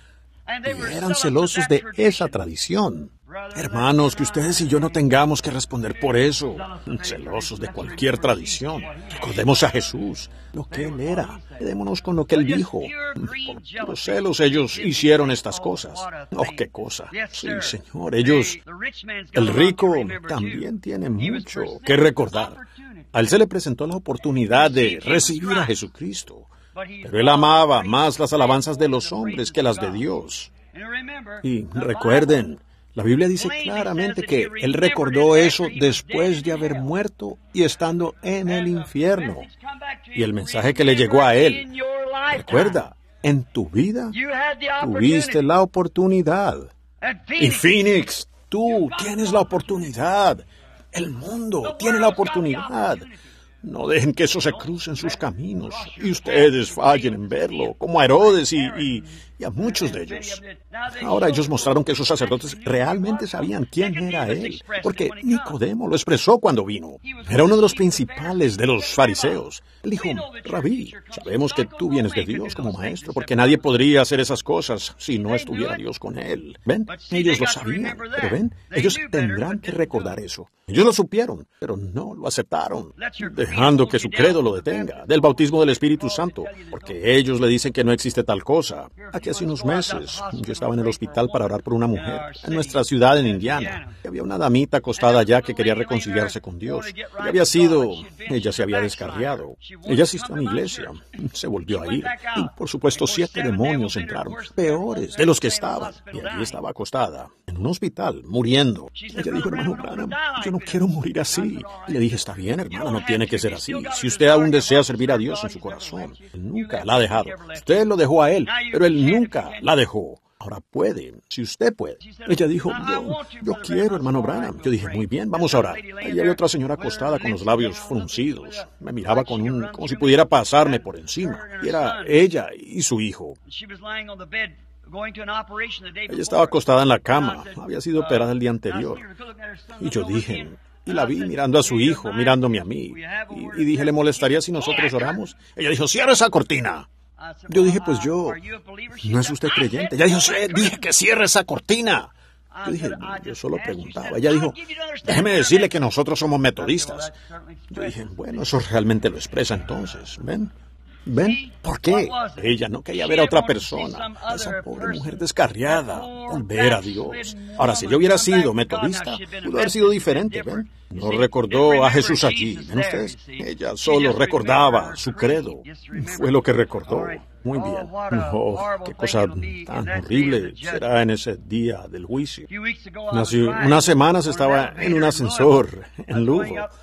Speaker 1: Y eran celosos de esa tradición. Hermanos, que ustedes y yo no tengamos que responder por eso, celosos de cualquier tradición. Recordemos a Jesús, lo que Él era. Quedémonos con lo que Él dijo. Por puros celos ellos hicieron estas cosas. Oh, qué cosa. Sí, Señor, ellos... El rico también tiene mucho que recordar. A él se le presentó la oportunidad de recibir a Jesucristo. Pero él amaba más las alabanzas de los hombres que las de Dios. Y recuerden, la Biblia dice claramente que él recordó eso después de haber muerto y estando en el infierno. Y el mensaje que le llegó a él, recuerda, en tu vida tuviste la oportunidad. Y Phoenix, tú tienes la oportunidad. El mundo tiene la oportunidad. No dejen que eso se cruce en sus caminos y ustedes fallen en verlo, como a Herodes y a muchos de ellos. Ahora ellos mostraron que esos sacerdotes realmente sabían quién era Él, porque Nicodemo lo expresó cuando vino. Era uno de los principales de los fariseos. Él dijo, Rabí, sabemos que tú vienes de Dios como maestro, porque nadie podría hacer esas cosas si no estuviera Dios con Él. ¿Ven? Ellos lo sabían, pero ven, ellos tendrán que recordar eso. Ellos lo supieron, pero no lo aceptaron, dejando que su credo lo detenga, del bautismo del Espíritu Santo, porque ellos le dicen que no existe tal cosa. Aquí hace unos meses, yo estaba en el hospital para orar por una mujer, en nuestra ciudad en Indiana. Y había una damita acostada allá que quería reconciliarse con Dios. Ella se había descarriado. Ella asistió a mi iglesia, se volvió a ir. Y por supuesto 7 demonios entraron, peores de los que estaban. Y allí estaba acostada, en un hospital, muriendo. Ella dijo, hermano Branham, yo no quiero morir así. Y le dije, está bien, hermano, no tiene que ser así. Si usted aún desea servir a Dios en su corazón, Él nunca la ha dejado. Usted lo dejó a Él, pero Él nunca la dejó. Ahora puede, si usted puede. Ella dijo, yo quiero, hermano Branham. Yo dije, muy bien, vamos a orar. Allí había otra señora acostada con los labios fruncidos. Me miraba como si pudiera pasarme por encima. Y era ella y su hijo. Ella estaba acostada en la cama. Había sido operada el día anterior. Y yo dije... Y la vi mirando a su hijo, mirándome a mí. Y dije, ¿le molestaría si nosotros oramos? Ella dijo, cierra esa cortina. Yo dije, pues ¿no es usted creyente? Ella dijo, sí, dije que cierre esa cortina. Yo dije, yo solo preguntaba. Ella dijo, déjeme decirle que nosotros somos metodistas. Yo dije, bueno, eso realmente lo expresa entonces, ¿ven? ¿Ven? ¿Por qué? Ella no quería ver a otra persona, a esa pobre mujer descarriada, volver a Dios. Ahora, si yo hubiera sido metodista, pudo haber sido diferente, ¿ven? No recordó a Jesús allí, ¿ven ustedes? Ella solo recordaba su credo. Fue lo que recordó. Muy bien. Oh, qué cosa tan horrible será en ese día del juicio. Hace unas semanas estaba en un ascensor en Lugo.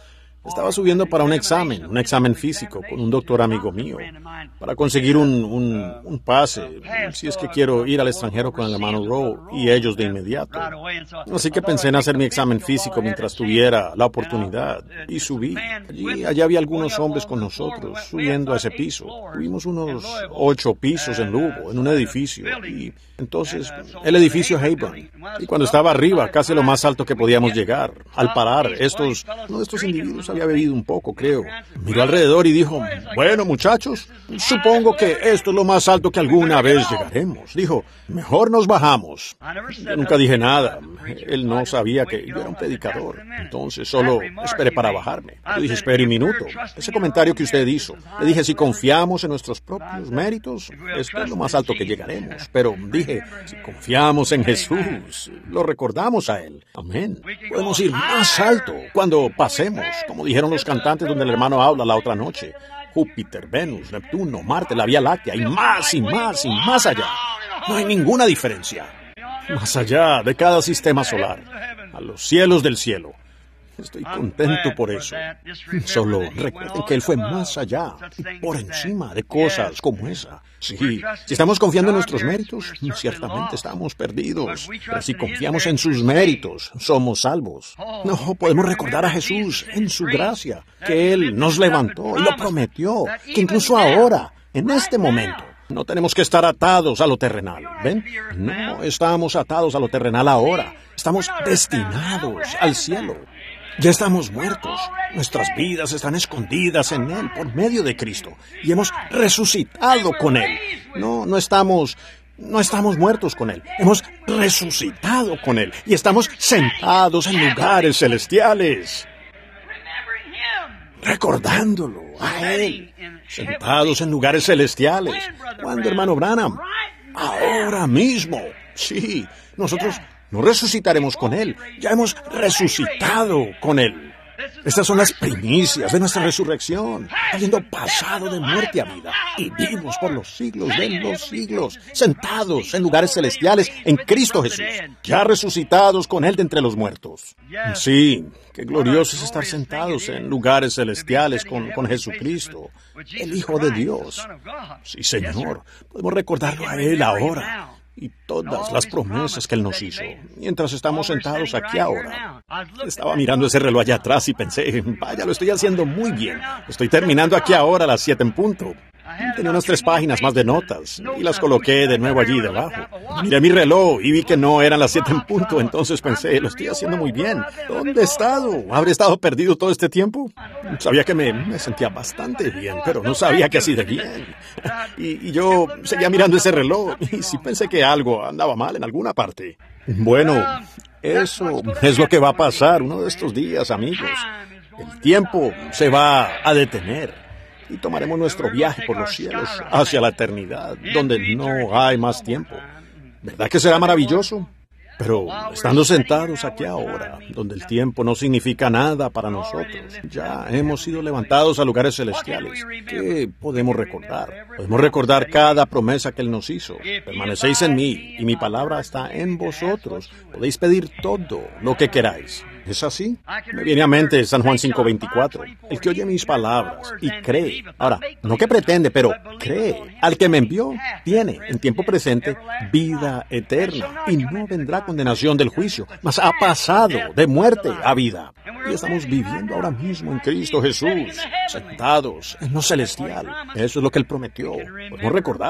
Speaker 1: Estaba subiendo para un examen físico con un doctor amigo mío, para conseguir un pase, si es que quiero ir al extranjero con el hermano Rowe y ellos de inmediato. Así que pensé en hacer mi examen físico mientras tuviera la oportunidad y subí. Allí había algunos hombres con nosotros subiendo a ese piso. Tuvimos unos 8 pisos en Lugo, en un edificio, y entonces el edificio Hayburn. Y cuando estaba arriba, casi lo más alto que podíamos llegar, al parar, uno de estos individuos había bebido un poco, creo. Miró alrededor y dijo, bueno, muchachos, supongo que esto es lo más alto que alguna vez llegaremos. Dijo, mejor nos bajamos. Yo nunca dije nada. Él no sabía que yo era un predicador. Entonces solo esperé para bajarme. Yo dije, espere un minuto. Ese comentario que usted hizo. Le dije, si confiamos en nuestros propios méritos, esto es lo más alto que llegaremos. Pero dije, si confiamos en Jesús, lo recordamos a Él. Amén. Podemos ir más alto cuando pasemos, como dijeron los cantantes donde el hermano habla la otra noche. Júpiter, Venus, Neptuno, Marte, la Vía Láctea, y más y más y más allá. No hay ninguna diferencia. Más allá de cada sistema solar, a los cielos del cielo. Estoy contento por eso. Solo recuerden que Él fue más allá y por encima de cosas como esa. Sí, si estamos confiando en nuestros méritos, ciertamente estamos perdidos. Pero si confiamos en sus méritos, somos salvos. No, podemos recordar a Jesús en su gracia, que Él nos levantó y lo prometió, que incluso ahora, en este momento, no tenemos que estar atados a lo terrenal, ¿ven? No estamos atados a lo terrenal ahora. Estamos destinados al cielo. Ya estamos muertos. Nuestras vidas están escondidas en Él por medio de Cristo. Y hemos resucitado con Él. No estamos muertos con Él. Hemos resucitado con Él. Y estamos sentados en lugares celestiales. Recordándolo a Él. Sentados en lugares celestiales. ¿Cuándo, hermano Branham? Ahora mismo. Sí, nosotros no resucitaremos con Él. Ya hemos resucitado con Él. Estas son las primicias de nuestra resurrección, habiendo pasado de muerte a vida y vivos por los siglos de los siglos, sentados en lugares celestiales en Cristo Jesús, ya resucitados con Él de entre los muertos. Sí, qué glorioso es estar sentados en lugares celestiales con Jesucristo, el Hijo de Dios. Sí, Señor, podemos recordarlo a Él ahora. Y todas las promesas que Él nos hizo, mientras estamos sentados aquí ahora. Estaba mirando ese reloj allá atrás y pensé, vaya, lo estoy haciendo muy bien. Estoy terminando aquí ahora a las 7 en punto. Tenía unas 3 páginas más de notas y las coloqué de nuevo allí debajo. Miré mi reloj y vi que no eran las 7 en punto, entonces pensé, lo estoy haciendo muy bien. ¿Dónde he estado? ¿Habré estado perdido todo este tiempo? Sabía que me sentía bastante bien, pero no sabía que así de bien. Y yo seguía mirando ese reloj y sí pensé que algo andaba mal en alguna parte. Bueno, eso es lo que va a pasar uno de estos días, amigos. El tiempo se va a detener. Y tomaremos nuestro viaje por los cielos hacia la eternidad, donde no hay más tiempo. ¿Verdad que será maravilloso? Pero estando sentados aquí ahora, donde el tiempo no significa nada para nosotros, ya hemos sido levantados a lugares celestiales. ¿Qué podemos recordar? Podemos recordar cada promesa que Él nos hizo. Permanecéis en mí, y mi palabra está en vosotros. Podéis pedir todo lo que queráis. ¿Es así? Me viene a mente San Juan 5:24. El que oye mis palabras y cree. Ahora, no que pretende, pero cree. Al que me envió, tiene en tiempo presente vida eterna y no vendrá condenación del juicio, mas ha pasado de muerte a vida. Y estamos viviendo ahora mismo en Cristo Jesús, sentados en lo celestial. Eso es lo que Él prometió. Podemos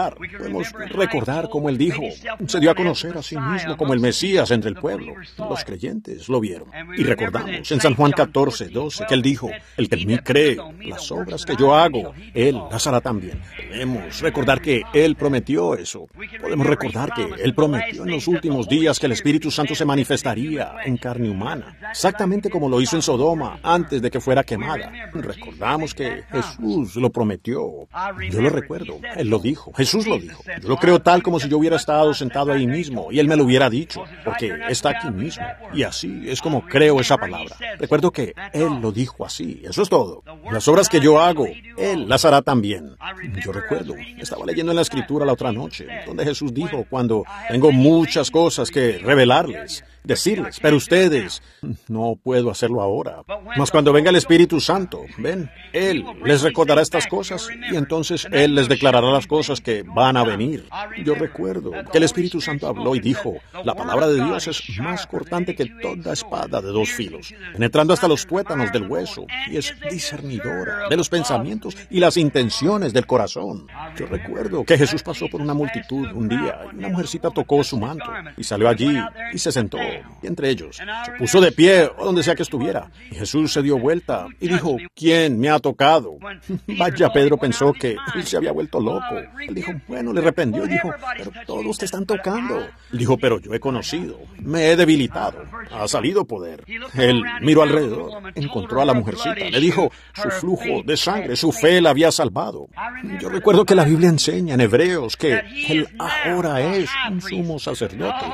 Speaker 1: recordar como Él dijo. Se dio a conocer a sí mismo como el Mesías entre el pueblo. Los creyentes lo vieron. Y recordamos en San Juan 14:12 que Él dijo, el que en mí cree, las obras que yo hago, Él las hará también. Podemos recordar que Él prometió eso. Podemos recordar que Él prometió en los últimos días que el Espíritu Santo se manifestaría en carne humana, exactamente como lo hizo en Sodoma antes de que fuera quemada. Recordamos que Jesús lo prometió. Yo lo recuerdo. Él lo dijo. Jesús lo dijo. Yo lo creo tal como si yo hubiera estado sentado ahí mismo y Él me lo hubiera dicho, porque está aquí mismo. Y así es como creo esa palabra. Recuerdo que Él lo dijo así. Eso es todo. Las obras que yo hago, Él las hará también. Yo recuerdo, estaba leyendo en la Escritura la otra noche, donde Jesús dijo, cuando tengo muchas cosas que revelarles, decirles, pero ustedes, no puedo hacerlo ahora. Mas cuando venga el Espíritu Santo, ven, Él les recordará estas cosas y entonces Él les declarará las cosas que van a venir. Yo recuerdo que el Espíritu Santo habló y dijo, la palabra de Dios es más cortante que toda espada de dos filos, penetrando hasta los tuétanos del hueso y es discernidora de los pensamientos y las intenciones del corazón. Yo recuerdo que Jesús pasó por una multitud un día y una mujercita tocó su manto y salió allí y se sentó y entre ellos se puso de pie o donde sea que estuviera. Y Jesús se dio vuelta y dijo, ¿quién me ha tocado? Vaya, Pedro pensó que él se había vuelto loco. Él dijo, bueno, le reprendió y dijo, pero todos te están tocando. Él dijo, pero yo he conocido, me he debilitado, ha salido poder. Él miró alrededor, encontró a la mujercita, le dijo, su flujo de sangre, su fe la había salvado. Yo recuerdo que la Biblia enseña en Hebreos que él ahora es un sumo sacerdote.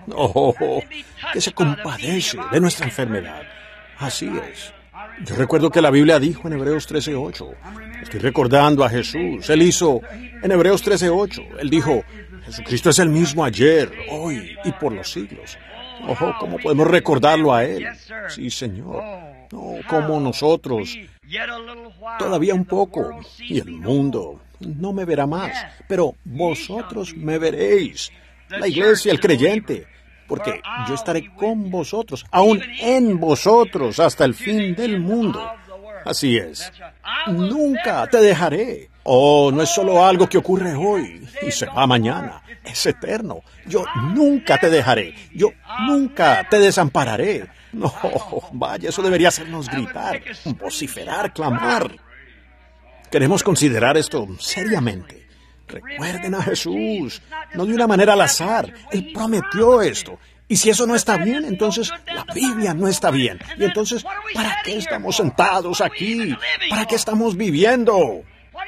Speaker 1: Que se compadece de nuestra enfermedad. Así es. Yo recuerdo que la Biblia dijo en Hebreos 13:8. Estoy recordando a Jesús. Él hizo en Hebreos 13:8. Él dijo, Jesucristo es el mismo ayer, hoy y por los siglos. ¿Cómo podemos recordarlo a Él? Sí, Señor. Como nosotros. Todavía un poco. Y el mundo no me verá más. Pero vosotros me veréis. La iglesia, el creyente. Porque yo estaré con vosotros, aún en vosotros, hasta el fin del mundo. Así es. Nunca te dejaré. No es solo algo que ocurre hoy y se va mañana. Es eterno. Yo nunca te dejaré. Yo nunca te desampararé. No, vaya, eso debería hacernos gritar, vociferar, clamar. Queremos considerar esto seriamente. Recuerden a Jesús, no de una manera al azar. Él prometió esto. Y si eso no está bien, entonces la Biblia no está bien. Y entonces, ¿para qué estamos sentados aquí? ¿Para qué estamos viviendo?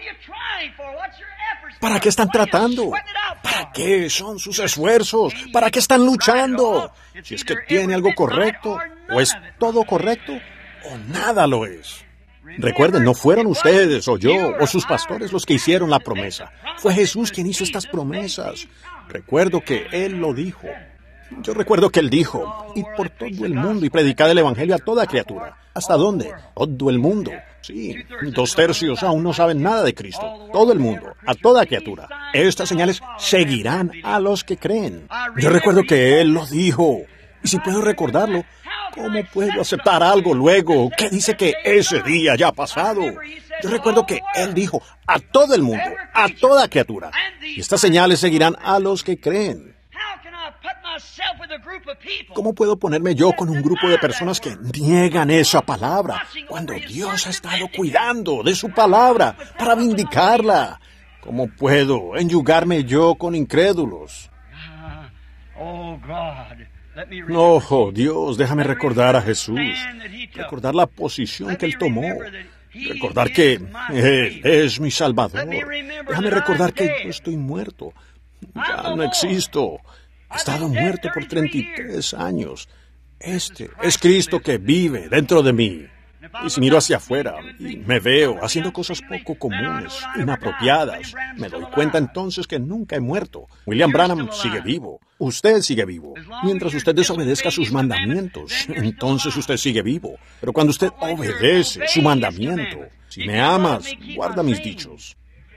Speaker 1: ¿Para qué están tratando? ¿Para qué son sus esfuerzos? ¿Para qué están luchando? Si es que tiene algo correcto, o es todo correcto, o nada lo es. Recuerden, no fueron ustedes o yo o sus pastores los que hicieron la promesa. Fue Jesús quien hizo estas promesas. Recuerdo que Él lo dijo. Yo recuerdo que Él dijo, id por todo el mundo y predicad el Evangelio a toda criatura. ¿Hasta dónde? Todo el mundo. Sí, 2/3 aún no saben nada de Cristo. Todo el mundo, a toda criatura. Estas señales seguirán a los que creen. Yo recuerdo que Él lo dijo. Y si puedo recordarlo, ¿cómo puedo aceptar algo luego que dice que ese día ya ha pasado? Yo recuerdo que Él dijo, a todo el mundo, a toda criatura. Y estas señales seguirán a los que creen. ¿Cómo puedo ponerme yo con un grupo de personas que niegan esa palabra cuando Dios ha estado cuidando de su palabra para vindicarla? ¿Cómo puedo enyugarme yo con incrédulos? No, Dios, déjame recordar a Jesús, recordar la posición que Él tomó, recordar que Él es mi Salvador. Déjame recordar que yo estoy muerto, ya no existo. He estado muerto por 33 años. Este es Cristo que vive dentro de mí. Y si miro hacia afuera y me veo haciendo cosas poco comunes, inapropiadas, me doy cuenta entonces que nunca he muerto. William Branham sigue vivo. Usted sigue vivo. Mientras usted desobedezca sus mandamientos, entonces usted sigue vivo. Pero cuando usted obedece su mandamiento, si me amas, guarda mis dichos.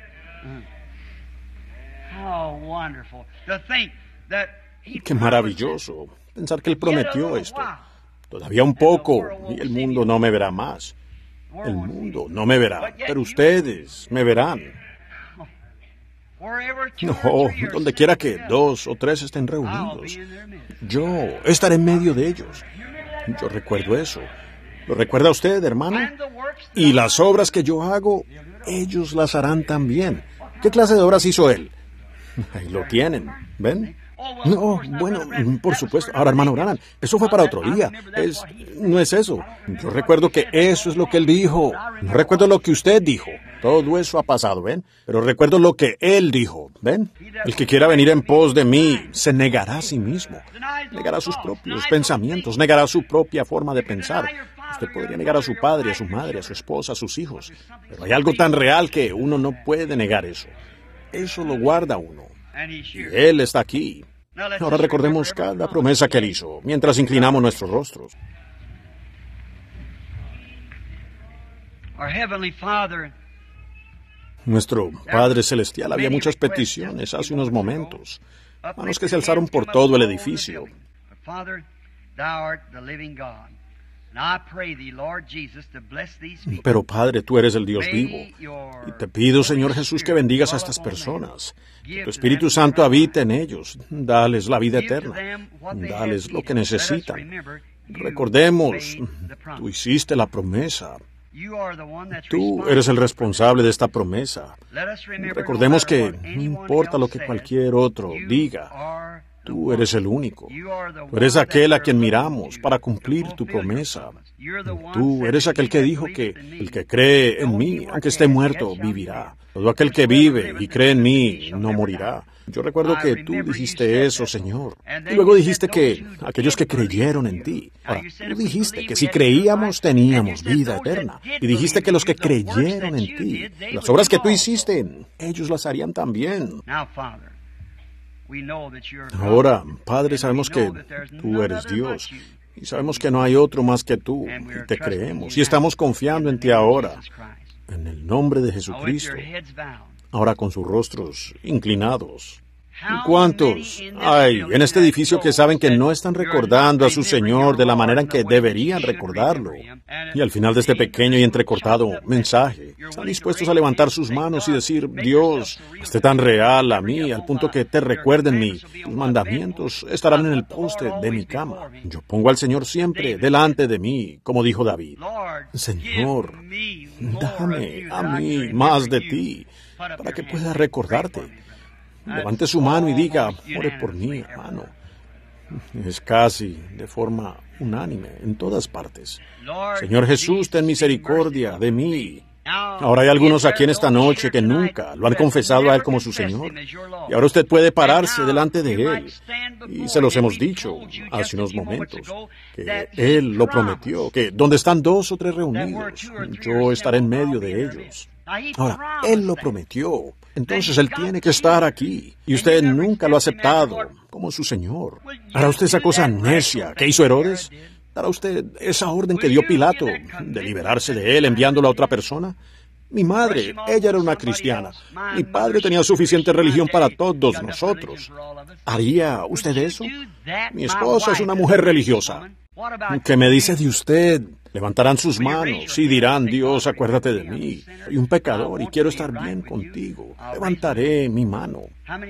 Speaker 1: Qué maravilloso pensar que Él prometió esto. Todavía un poco y el mundo no me verá más. El mundo no me verá, pero ustedes me verán. No, donde quiera que 2 o 3 estén reunidos, yo estaré en medio de ellos. Yo recuerdo eso. ¿Lo recuerda usted, hermano? Y las obras que yo hago, ellos las harán también. ¿Qué clase de obras hizo Él? Ahí lo tienen, ¿ven? No, bueno, por supuesto. Ahora, hermano Branham, eso fue para otro día. No es eso. Yo recuerdo que eso es lo que Él dijo. No recuerdo lo que usted dijo. Todo eso ha pasado, ¿ven? Pero recuerdo lo que Él dijo, ¿ven? El que quiera venir en pos de mí se negará a sí mismo. Negará sus propios pensamientos, negará su propia forma de pensar. Usted podría negar a su padre, a su madre, a su esposa, a sus hijos. Pero hay algo tan real que uno no puede negar eso. Eso lo guarda uno. Y Él está aquí. Ahora recordemos cada promesa que Él hizo, mientras inclinamos nuestros rostros. Nuestro Padre Celestial había muchas peticiones hace unos momentos, manos que se alzaron por todo el edificio. Pero Padre, tú eres el Dios vivo, y te pido, Señor Jesús, que bendigas a estas personas, que tu Espíritu Santo habite en ellos, dales la vida eterna, dales lo que necesitan. Recordemos, tú hiciste la promesa. Tú eres el responsable de esta promesa. Recordemos que no importa lo que cualquier otro diga, tú eres el único. Tú eres aquel a quien miramos para cumplir tu promesa. Tú eres aquel que dijo que el que cree en mí, aunque esté muerto, vivirá. Todo aquel que vive y cree en mí no morirá. Yo recuerdo que tú dijiste eso, Señor. Y luego dijiste que aquellos que creyeron en ti. Ahora, tú dijiste que si creíamos teníamos vida eterna. Y dijiste que los que creyeron en ti, las obras que tú hiciste, ellos las harían también. Ahora, Padre, sabemos que tú eres Dios. Y sabemos que no hay otro más que tú. Y te creemos. Y estamos confiando en ti ahora. En el nombre de Jesucristo. Ahora con sus rostros inclinados. ¿Cuántos hay en este edificio que saben que no están recordando a su Señor de la manera en que deberían recordarlo? Y al final de este pequeño y entrecortado mensaje, están dispuestos a levantar sus manos y decir, Dios, esté tan real a mí, al punto que te recuerden tus mandamientos estarán en el poste de mi cama. Yo pongo al Señor siempre delante de mí, como dijo David. Señor, dame a mí más de ti, para que pueda recordarte. Levante su mano y diga, ore por mí, hermano. Es casi de forma unánime en todas partes. Señor Jesús, ten misericordia de mí. Ahora hay algunos aquí en esta noche que nunca lo han confesado a Él como su Señor. Y ahora usted puede pararse delante de Él. Y se los hemos dicho hace unos momentos, que Él lo prometió, que donde están 2 o 3 reunidos, yo estaré en medio de ellos. Ahora, Él lo prometió. Entonces Él tiene que estar aquí. Y usted nunca lo ha aceptado como su Señor. ¿Hará usted esa cosa necia que hizo Herodes? ¿Dará usted esa orden que dio Pilato de liberarse de Él enviándolo a otra persona? Mi madre, ella era una cristiana. Mi padre tenía suficiente religión para todos nosotros. ¿Haría usted eso? Mi esposa es una mujer religiosa. ¿Qué me dice de usted? Levantarán sus manos y dirán, Dios, acuérdate de mí. Soy un pecador y quiero estar bien contigo. Levantaré mi mano.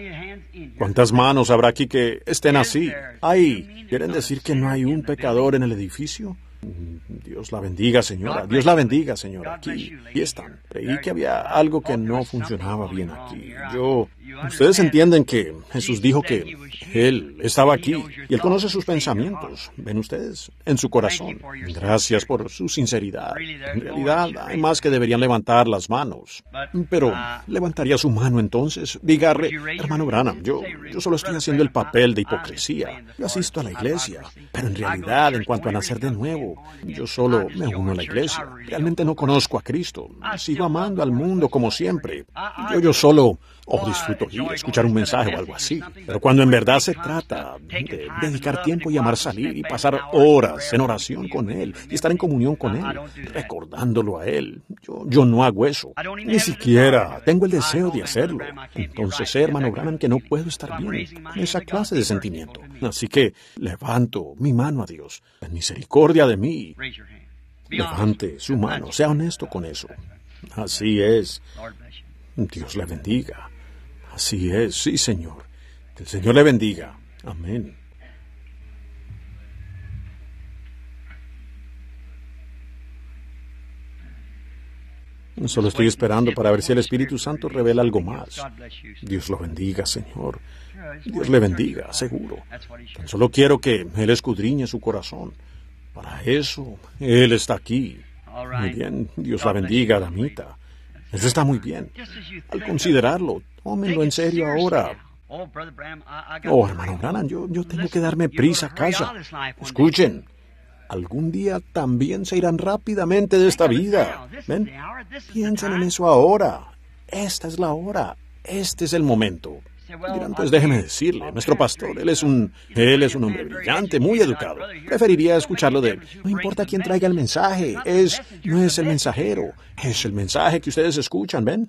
Speaker 1: ¿Cuántas manos habrá aquí que estén así? Ay, ¿quieren decir que no hay un pecador en el edificio? Dios la bendiga, señora. Dios la bendiga, señora. Aquí están. Creí que había algo que no funcionaba bien aquí. Ustedes entienden que Jesús dijo que Él estaba aquí y Él conoce sus pensamientos. ¿Ven ustedes? En su corazón. Gracias por su sinceridad. En realidad, hay más que deberían levantar las manos. Pero, ¿levantaría su mano entonces? Dígale, hermano Branham, yo solo estoy haciendo el papel de hipocresía. Yo asisto a la iglesia, pero en realidad, en cuanto a nacer de nuevo, yo solo me uno a la iglesia. Realmente no conozco a Cristo. Sigo amando al mundo como siempre. Yo solo disfruto ir a escuchar un mensaje o algo así. Pero cuando en verdad se trata de dedicar tiempo y amar salir y pasar horas en oración con Él y estar en comunión con Él, recordándolo a Él, yo no hago eso. Ni siquiera tengo el deseo de hacerlo. Entonces sé, hermano Branham, que no puedo estar bien con esa clase de sentimiento. Así que levanto mi mano a Dios. En misericordia de mí. Levante su mano. Sea honesto con eso. Así es. Dios le bendiga. Así es, sí, Señor. Que el Señor le bendiga. Amén. Solo estoy esperando para ver si el Espíritu Santo revela algo más. Dios lo bendiga, Señor. Dios le bendiga, seguro. Tan solo quiero que Él escudriñe su corazón. Para eso, Él está aquí. Muy bien, Dios la bendiga, damita. Eso está muy bien. Al considerarlo, tómenlo en serio ahora. Hermano Branham, yo tengo que darme prisa, calla. Escuchen, algún día también se irán rápidamente de esta vida. ¿Ven? Piensen en eso ahora. Esta es la hora. Este es el momento. Dirán, pues déjeme decirle, nuestro pastor, él es un hombre brillante, muy educado. Preferiría escucharlo de él. No importa quién traiga el mensaje, no es el mensajero, es el mensaje que ustedes escuchan, ¿ven?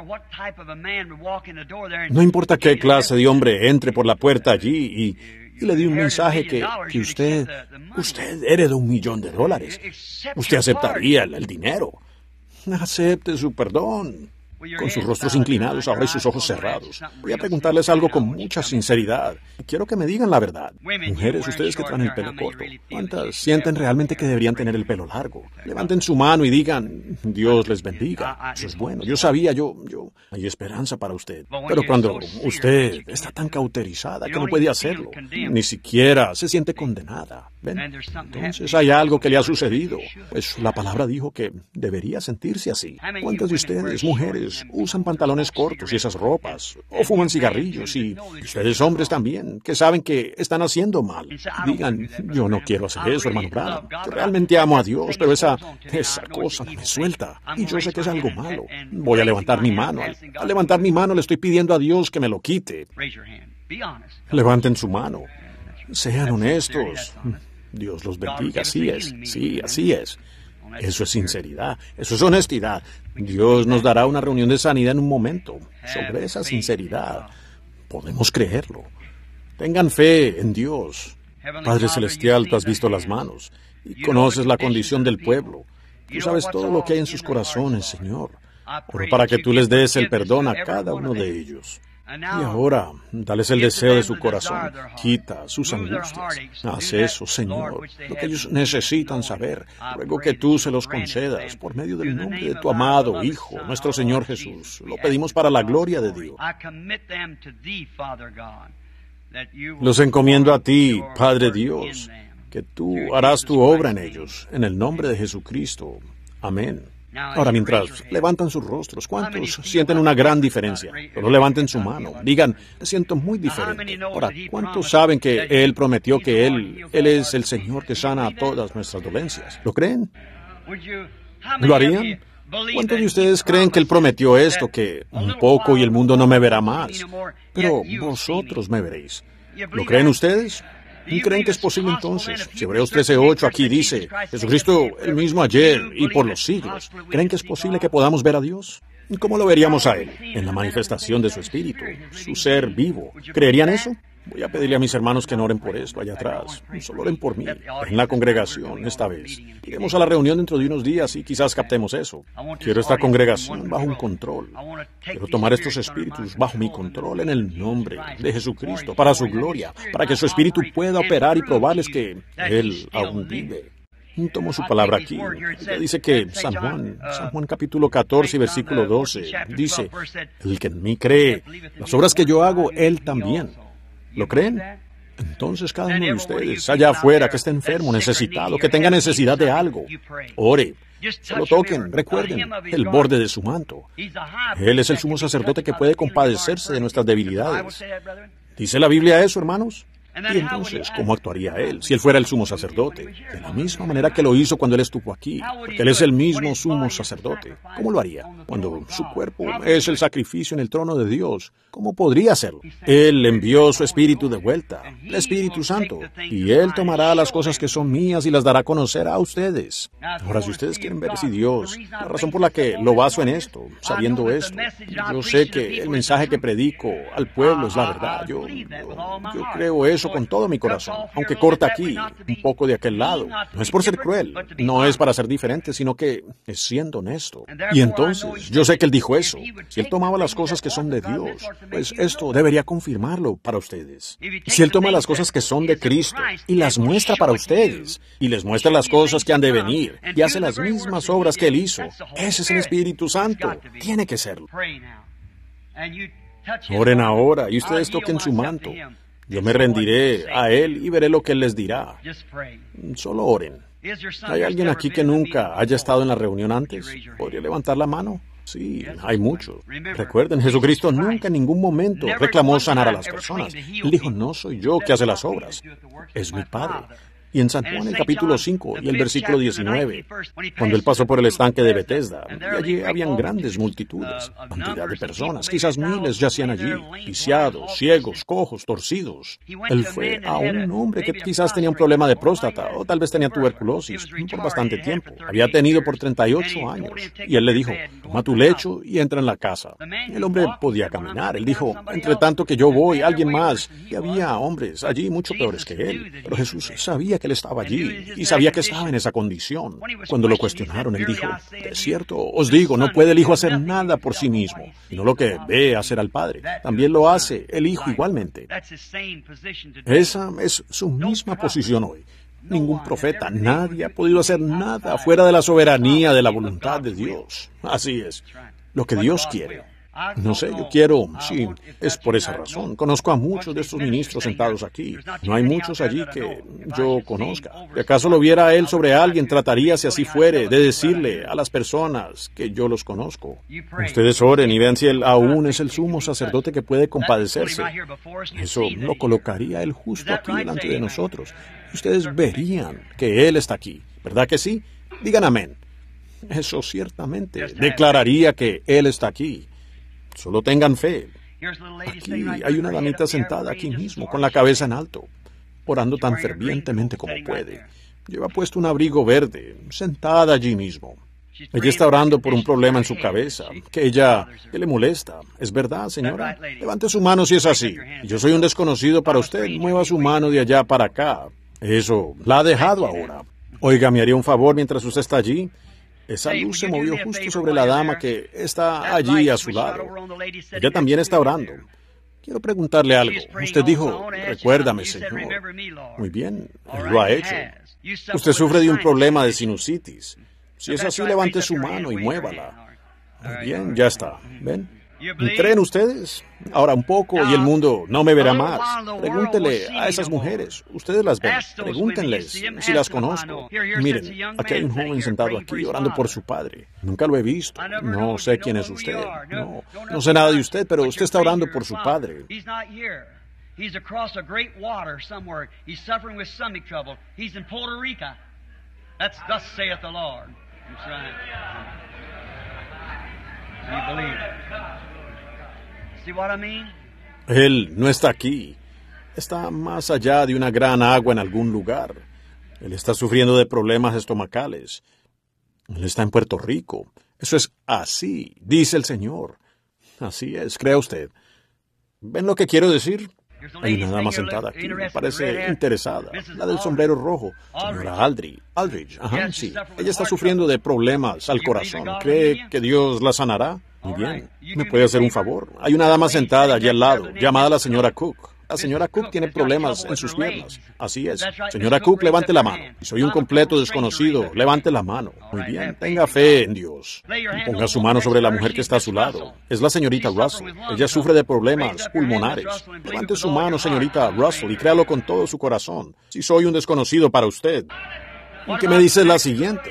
Speaker 1: No importa qué clase de hombre entre por la puerta allí y le di un mensaje que usted heredó $1,000,000. Usted aceptaría el dinero. Acepte su perdón. Con sus rostros inclinados ahora y sus ojos cerrados. Voy a preguntarles algo con mucha sinceridad. Quiero que me digan la verdad. Mujeres, ustedes que traen el pelo corto, ¿cuántas sienten realmente que deberían tener el pelo largo? Levanten su mano y digan, Dios les bendiga. Eso es bueno. Yo sabía, hay esperanza para usted. Pero cuando usted está tan cauterizada que no puede hacerlo, ni siquiera se siente condenada, ¿ven? Entonces hay algo que le ha sucedido. Pues la palabra dijo que debería sentirse así. ¿Cuántas de ustedes, mujeres, usan pantalones cortos y esas ropas, o fuman cigarrillos, y ustedes hombres también, que saben que están haciendo mal? Digan, yo no quiero hacer eso, hermano Branham. Yo realmente amo a Dios, pero esa cosa no me suelta, y yo sé que es algo malo. Voy a levantar mi mano. Al levantar mi mano le estoy pidiendo a Dios que me lo quite. Levanten su mano. Sean honestos. Dios los bendiga. Así es. Sí, así es. Eso es sinceridad, eso es honestidad. Dios nos dará una reunión de sanidad en un momento. Sobre esa sinceridad, podemos creerlo. Tengan fe en Dios. Padre Celestial, tú has visto las manos y conoces la condición del pueblo. Tú sabes todo lo que hay en sus corazones, Señor. Oro para que tú les des el perdón a cada uno de ellos. Y ahora, dales el deseo de su corazón. Quita sus angustias. Haz eso, Señor. Lo que ellos necesitan saber. Ruego que tú se los concedas por medio del nombre de tu amado Hijo, nuestro Señor Jesús. Lo pedimos para la gloria de Dios. Los encomiendo a ti, Padre Dios, que tú harás tu obra en ellos, en el nombre de Jesucristo. Amén. Ahora, mientras levantan sus rostros, ¿cuántos sienten una gran diferencia? Solo levanten su mano. Digan, me siento muy diferente. Ahora, ¿cuántos saben que Él prometió que Él es el Señor que sana todas nuestras dolencias? ¿Lo creen? ¿Lo harían? ¿Cuántos de ustedes creen que Él prometió esto, que un poco y el mundo no me verá más, pero vosotros me veréis? ¿Lo creen ustedes? ¿Creen que es posible entonces? Si Hebreos 13:8 aquí dice, Jesucristo el mismo ayer y por los siglos, ¿creen que es posible que podamos ver a Dios? ¿Cómo lo veríamos a Él? En la manifestación de su Espíritu, su ser vivo. ¿Creerían eso? Voy a pedirle a mis hermanos que no oren por esto allá atrás. Solo oren por mí, en la congregación, esta vez. Iremos a la reunión dentro de unos días y quizás captemos eso. Quiero esta congregación bajo un control. Quiero tomar estos espíritus bajo mi control en el nombre de Jesucristo, para su gloria, para que su espíritu pueda operar y probarles que Él aún vive. Tomo su palabra aquí. Ella dice que San Juan capítulo 14, versículo 12, dice, el que en mí cree, las obras que yo hago, Él también. ¿Lo creen? Entonces cada uno de ustedes, allá afuera, que esté enfermo, necesitado, que tenga necesidad de algo, ore. Solo toquen, recuerden, el borde de su manto. Él es el sumo sacerdote que puede compadecerse de nuestras debilidades. ¿Dice la Biblia eso, hermanos? Y entonces, ¿cómo actuaría Él si Él fuera el sumo sacerdote? De la misma manera que lo hizo cuando Él estuvo aquí, porque Él es el mismo sumo sacerdote. ¿Cómo lo haría? Cuando su cuerpo es el sacrificio en el trono de Dios, ¿cómo podría hacerlo? Él envió su Espíritu de vuelta, el Espíritu Santo, y Él tomará las cosas que son mías y las dará a conocer a ustedes. Ahora, si ustedes quieren ver si Dios, la razón por la que lo baso en esto, sabiendo esto, yo sé que el mensaje que predico al pueblo es la verdad. Yo creo eso con todo mi corazón, aunque corta aquí, un poco de aquel lado. No es por ser cruel, no es para ser diferente, sino que es siendo honesto. Y entonces, yo sé que Él dijo eso. Si Él tomaba las cosas que son de Dios, pues esto debería confirmarlo para ustedes. Si Él toma las cosas que son de Cristo y las muestra para ustedes, y les muestra las cosas que han de venir, y hace las mismas obras que Él hizo, ese es el Espíritu Santo. Tiene que serlo. Oren ahora y ustedes toquen su manto. Yo me rendiré a Él y veré lo que Él les dirá. Solo oren. ¿Hay alguien aquí que nunca haya estado en la reunión antes? ¿Podría levantar la mano? Sí, hay muchos. Recuerden, Jesucristo nunca en ningún momento reclamó sanar a las personas. Él dijo, no soy yo que hace las obras, es mi Padre. Y en San Juan, el capítulo 5 y el versículo 19, cuando él pasó por el estanque de Betesda, y allí habían grandes multitudes, cantidad de personas, quizás miles yacían allí, viciados, ciegos, cojos, torcidos. Él fue a un hombre que quizás tenía un problema de próstata, o tal vez tenía tuberculosis, por bastante tiempo. Había tenido por 38 años. Y él le dijo, toma tu lecho y entra en la casa. El hombre podía caminar. Él dijo, entre tanto que yo voy, alguien más. Y había hombres allí mucho peores que él. Pero Jesús sabía que él estaba allí y sabía que estaba en esa condición. Cuando lo cuestionaron, él dijo, de cierto os digo, no puede el Hijo hacer nada por sí mismo, sino lo que ve hacer al Padre. También lo hace el Hijo igualmente. Esa es su misma posición hoy. Ningún profeta, nadie ha podido hacer nada fuera de la soberanía de la voluntad de Dios. Así es, lo que Dios quiere. No sé, yo quiero, sí, es por esa razón. Conozco a muchos de estos ministros sentados aquí. No hay muchos allí que yo conozca. Si acaso lo viera a él sobre alguien, trataría, si así fuere, de decirle a las personas que yo los conozco. Ustedes oren y vean si él aún es el sumo sacerdote que puede compadecerse. Eso lo colocaría él justo aquí delante de nosotros. Ustedes verían que él está aquí. ¿Verdad que sí? Digan amén. Eso ciertamente declararía que él está aquí. Solo tengan fe. Aquí hay una damita sentada aquí mismo, con la cabeza en alto, orando tan fervientemente como puede. Lleva puesto un abrigo verde, sentada allí mismo. Ella está orando por un problema en su cabeza, que le molesta. ¿Es verdad, señora? Levante su mano si es así. Yo soy un desconocido para usted. Mueva su mano de allá para acá. Eso la ha dejado ahora. Oiga, ¿me haría un favor mientras usted está allí? Esa luz se movió justo sobre la dama que está allí a su lado. Ella también está orando. Quiero preguntarle algo. Usted dijo, recuérdame, Señor. Muy bien, él lo ha hecho. Usted sufre de un problema de sinusitis. Si es así, levante su mano y muévala. Muy bien, ya está. ¿Ven? ¿Creen ustedes? Ahora un poco y el mundo no me verá más. Pregúntele a esas mujeres. Ustedes las ven. Pregúntenles si las conozco. Miren, aquí hay un joven sentado aquí orando por su padre. Nunca lo he visto. No sé quién es usted. No sé nada de usted, pero usted está orando por su padre.
Speaker 2: He's across a great water somewhere. He's suffering with stomach trouble. He's in Puerto Rico. That's thus saith the Lord. That's right. You believe it. See what I mean?
Speaker 1: Él no está aquí. Está más allá de una gran agua en algún lugar. Él está sufriendo de problemas estomacales. Él está en Puerto Rico. Eso es así, dice el Señor. Así es, crea usted. ¿Ven lo que quiero decir? Hay una dama sentada aquí, me parece interesada, la del sombrero rojo, señora Aldridge, ajá, sí. Ella está sufriendo de problemas al corazón. ¿Cree que Dios la sanará? Muy bien. ¿Me puede hacer un favor? Hay una dama sentada allí al lado, llamada la señora Cook. La señora Cook tiene problemas en sus piernas. Así es. Señora Cook, levante la mano. Si soy un completo desconocido, levante la mano. Muy bien, tenga fe en Dios. Ponga su mano sobre la mujer que está a su lado. Es la señorita Russell. Ella sufre de problemas pulmonares. Levante su mano, señorita Russell, y créalo con todo su corazón. Si soy un desconocido para usted. ¿Y qué me dice la siguiente?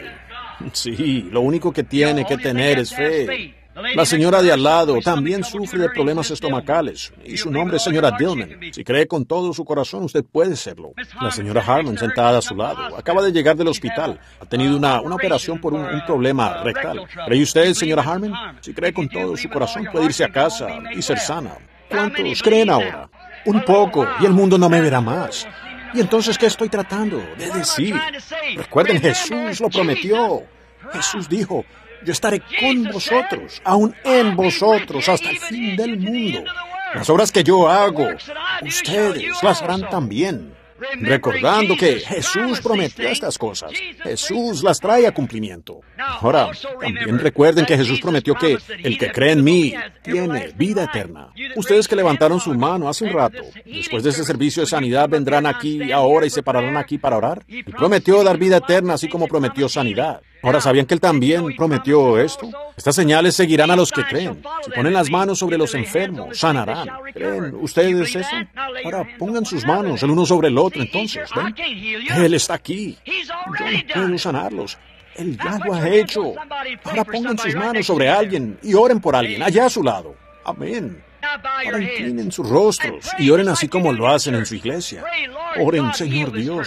Speaker 1: Sí, lo único que tiene que tener es fe. La señora de al lado también sufre de problemas estomacales, y su nombre es señora Dillman. Si cree con todo su corazón, usted puede serlo. La señora Harmon, sentada a su lado, acaba de llegar del hospital. Ha tenido una operación por un problema rectal. ¿Cree usted, señora Harmon? Si cree con todo su corazón, puede irse a casa y ser sana. ¿Cuántos creen ahora? Un poco, y el mundo no me verá más. ¿Y entonces qué estoy tratando de decir? Recuerden, Jesús lo prometió. Jesús dijo, yo estaré con vosotros, aún en vosotros, hasta el fin del mundo. Las obras que yo hago, ustedes las harán también. Recordando que Jesús prometió estas cosas. Jesús las trae a cumplimiento. Ahora, también recuerden que Jesús prometió que el que cree en mí tiene vida eterna. Ustedes que levantaron su mano hace un rato, después de ese servicio de sanidad, vendrán aquí ahora y se pararán aquí para orar. Y prometió dar vida eterna, así como prometió sanidad. Ahora, ¿sabían que Él también prometió esto? Estas señales seguirán a los que creen. Si ponen las manos sobre los enfermos, sanarán. ¿Creen ustedes eso? Ahora, pongan sus manos el uno sobre el otro, entonces, ¿ven? Él está aquí. Yo no puedo sanarlos. Él ya lo ha hecho. Ahora pongan sus manos sobre alguien y oren por alguien, allá a su lado. Amén. Ahora inclinen sus rostros y oren así como lo hacen en su iglesia. Oren, Señor Dios,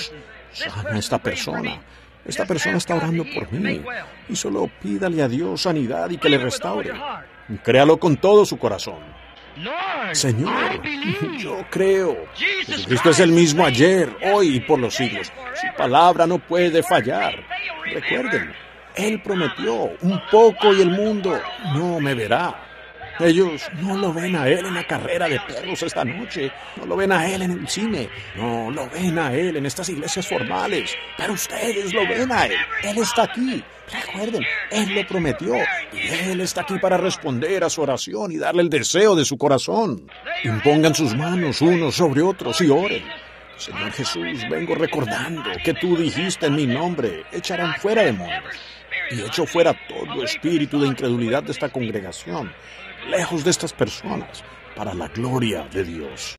Speaker 1: sana a esta persona. Esta persona está orando por mí. Y solo pídale a Dios sanidad y que le restaure. Créalo con todo su corazón. Señor, yo creo. Jesucristo es el mismo ayer, hoy y por los siglos. Su palabra no puede fallar. Recuerden, Él prometió, un poco y el mundo no me verá. Ellos no lo ven a Él en la carrera de perros esta noche, no lo ven a Él en el cine, no lo ven a Él en estas iglesias formales, pero ustedes lo ven a Él. Él está aquí. Recuerden, Él lo prometió y Él está aquí para responder a su oración y darle el deseo de su corazón. Impongan sus manos unos sobre otros y oren. Señor Jesús, vengo recordando que tú dijiste en mi nombre, echarán fuera demonios. Y echo fuera todo espíritu de incredulidad de esta congregación, lejos de estas personas, para la gloria de Dios.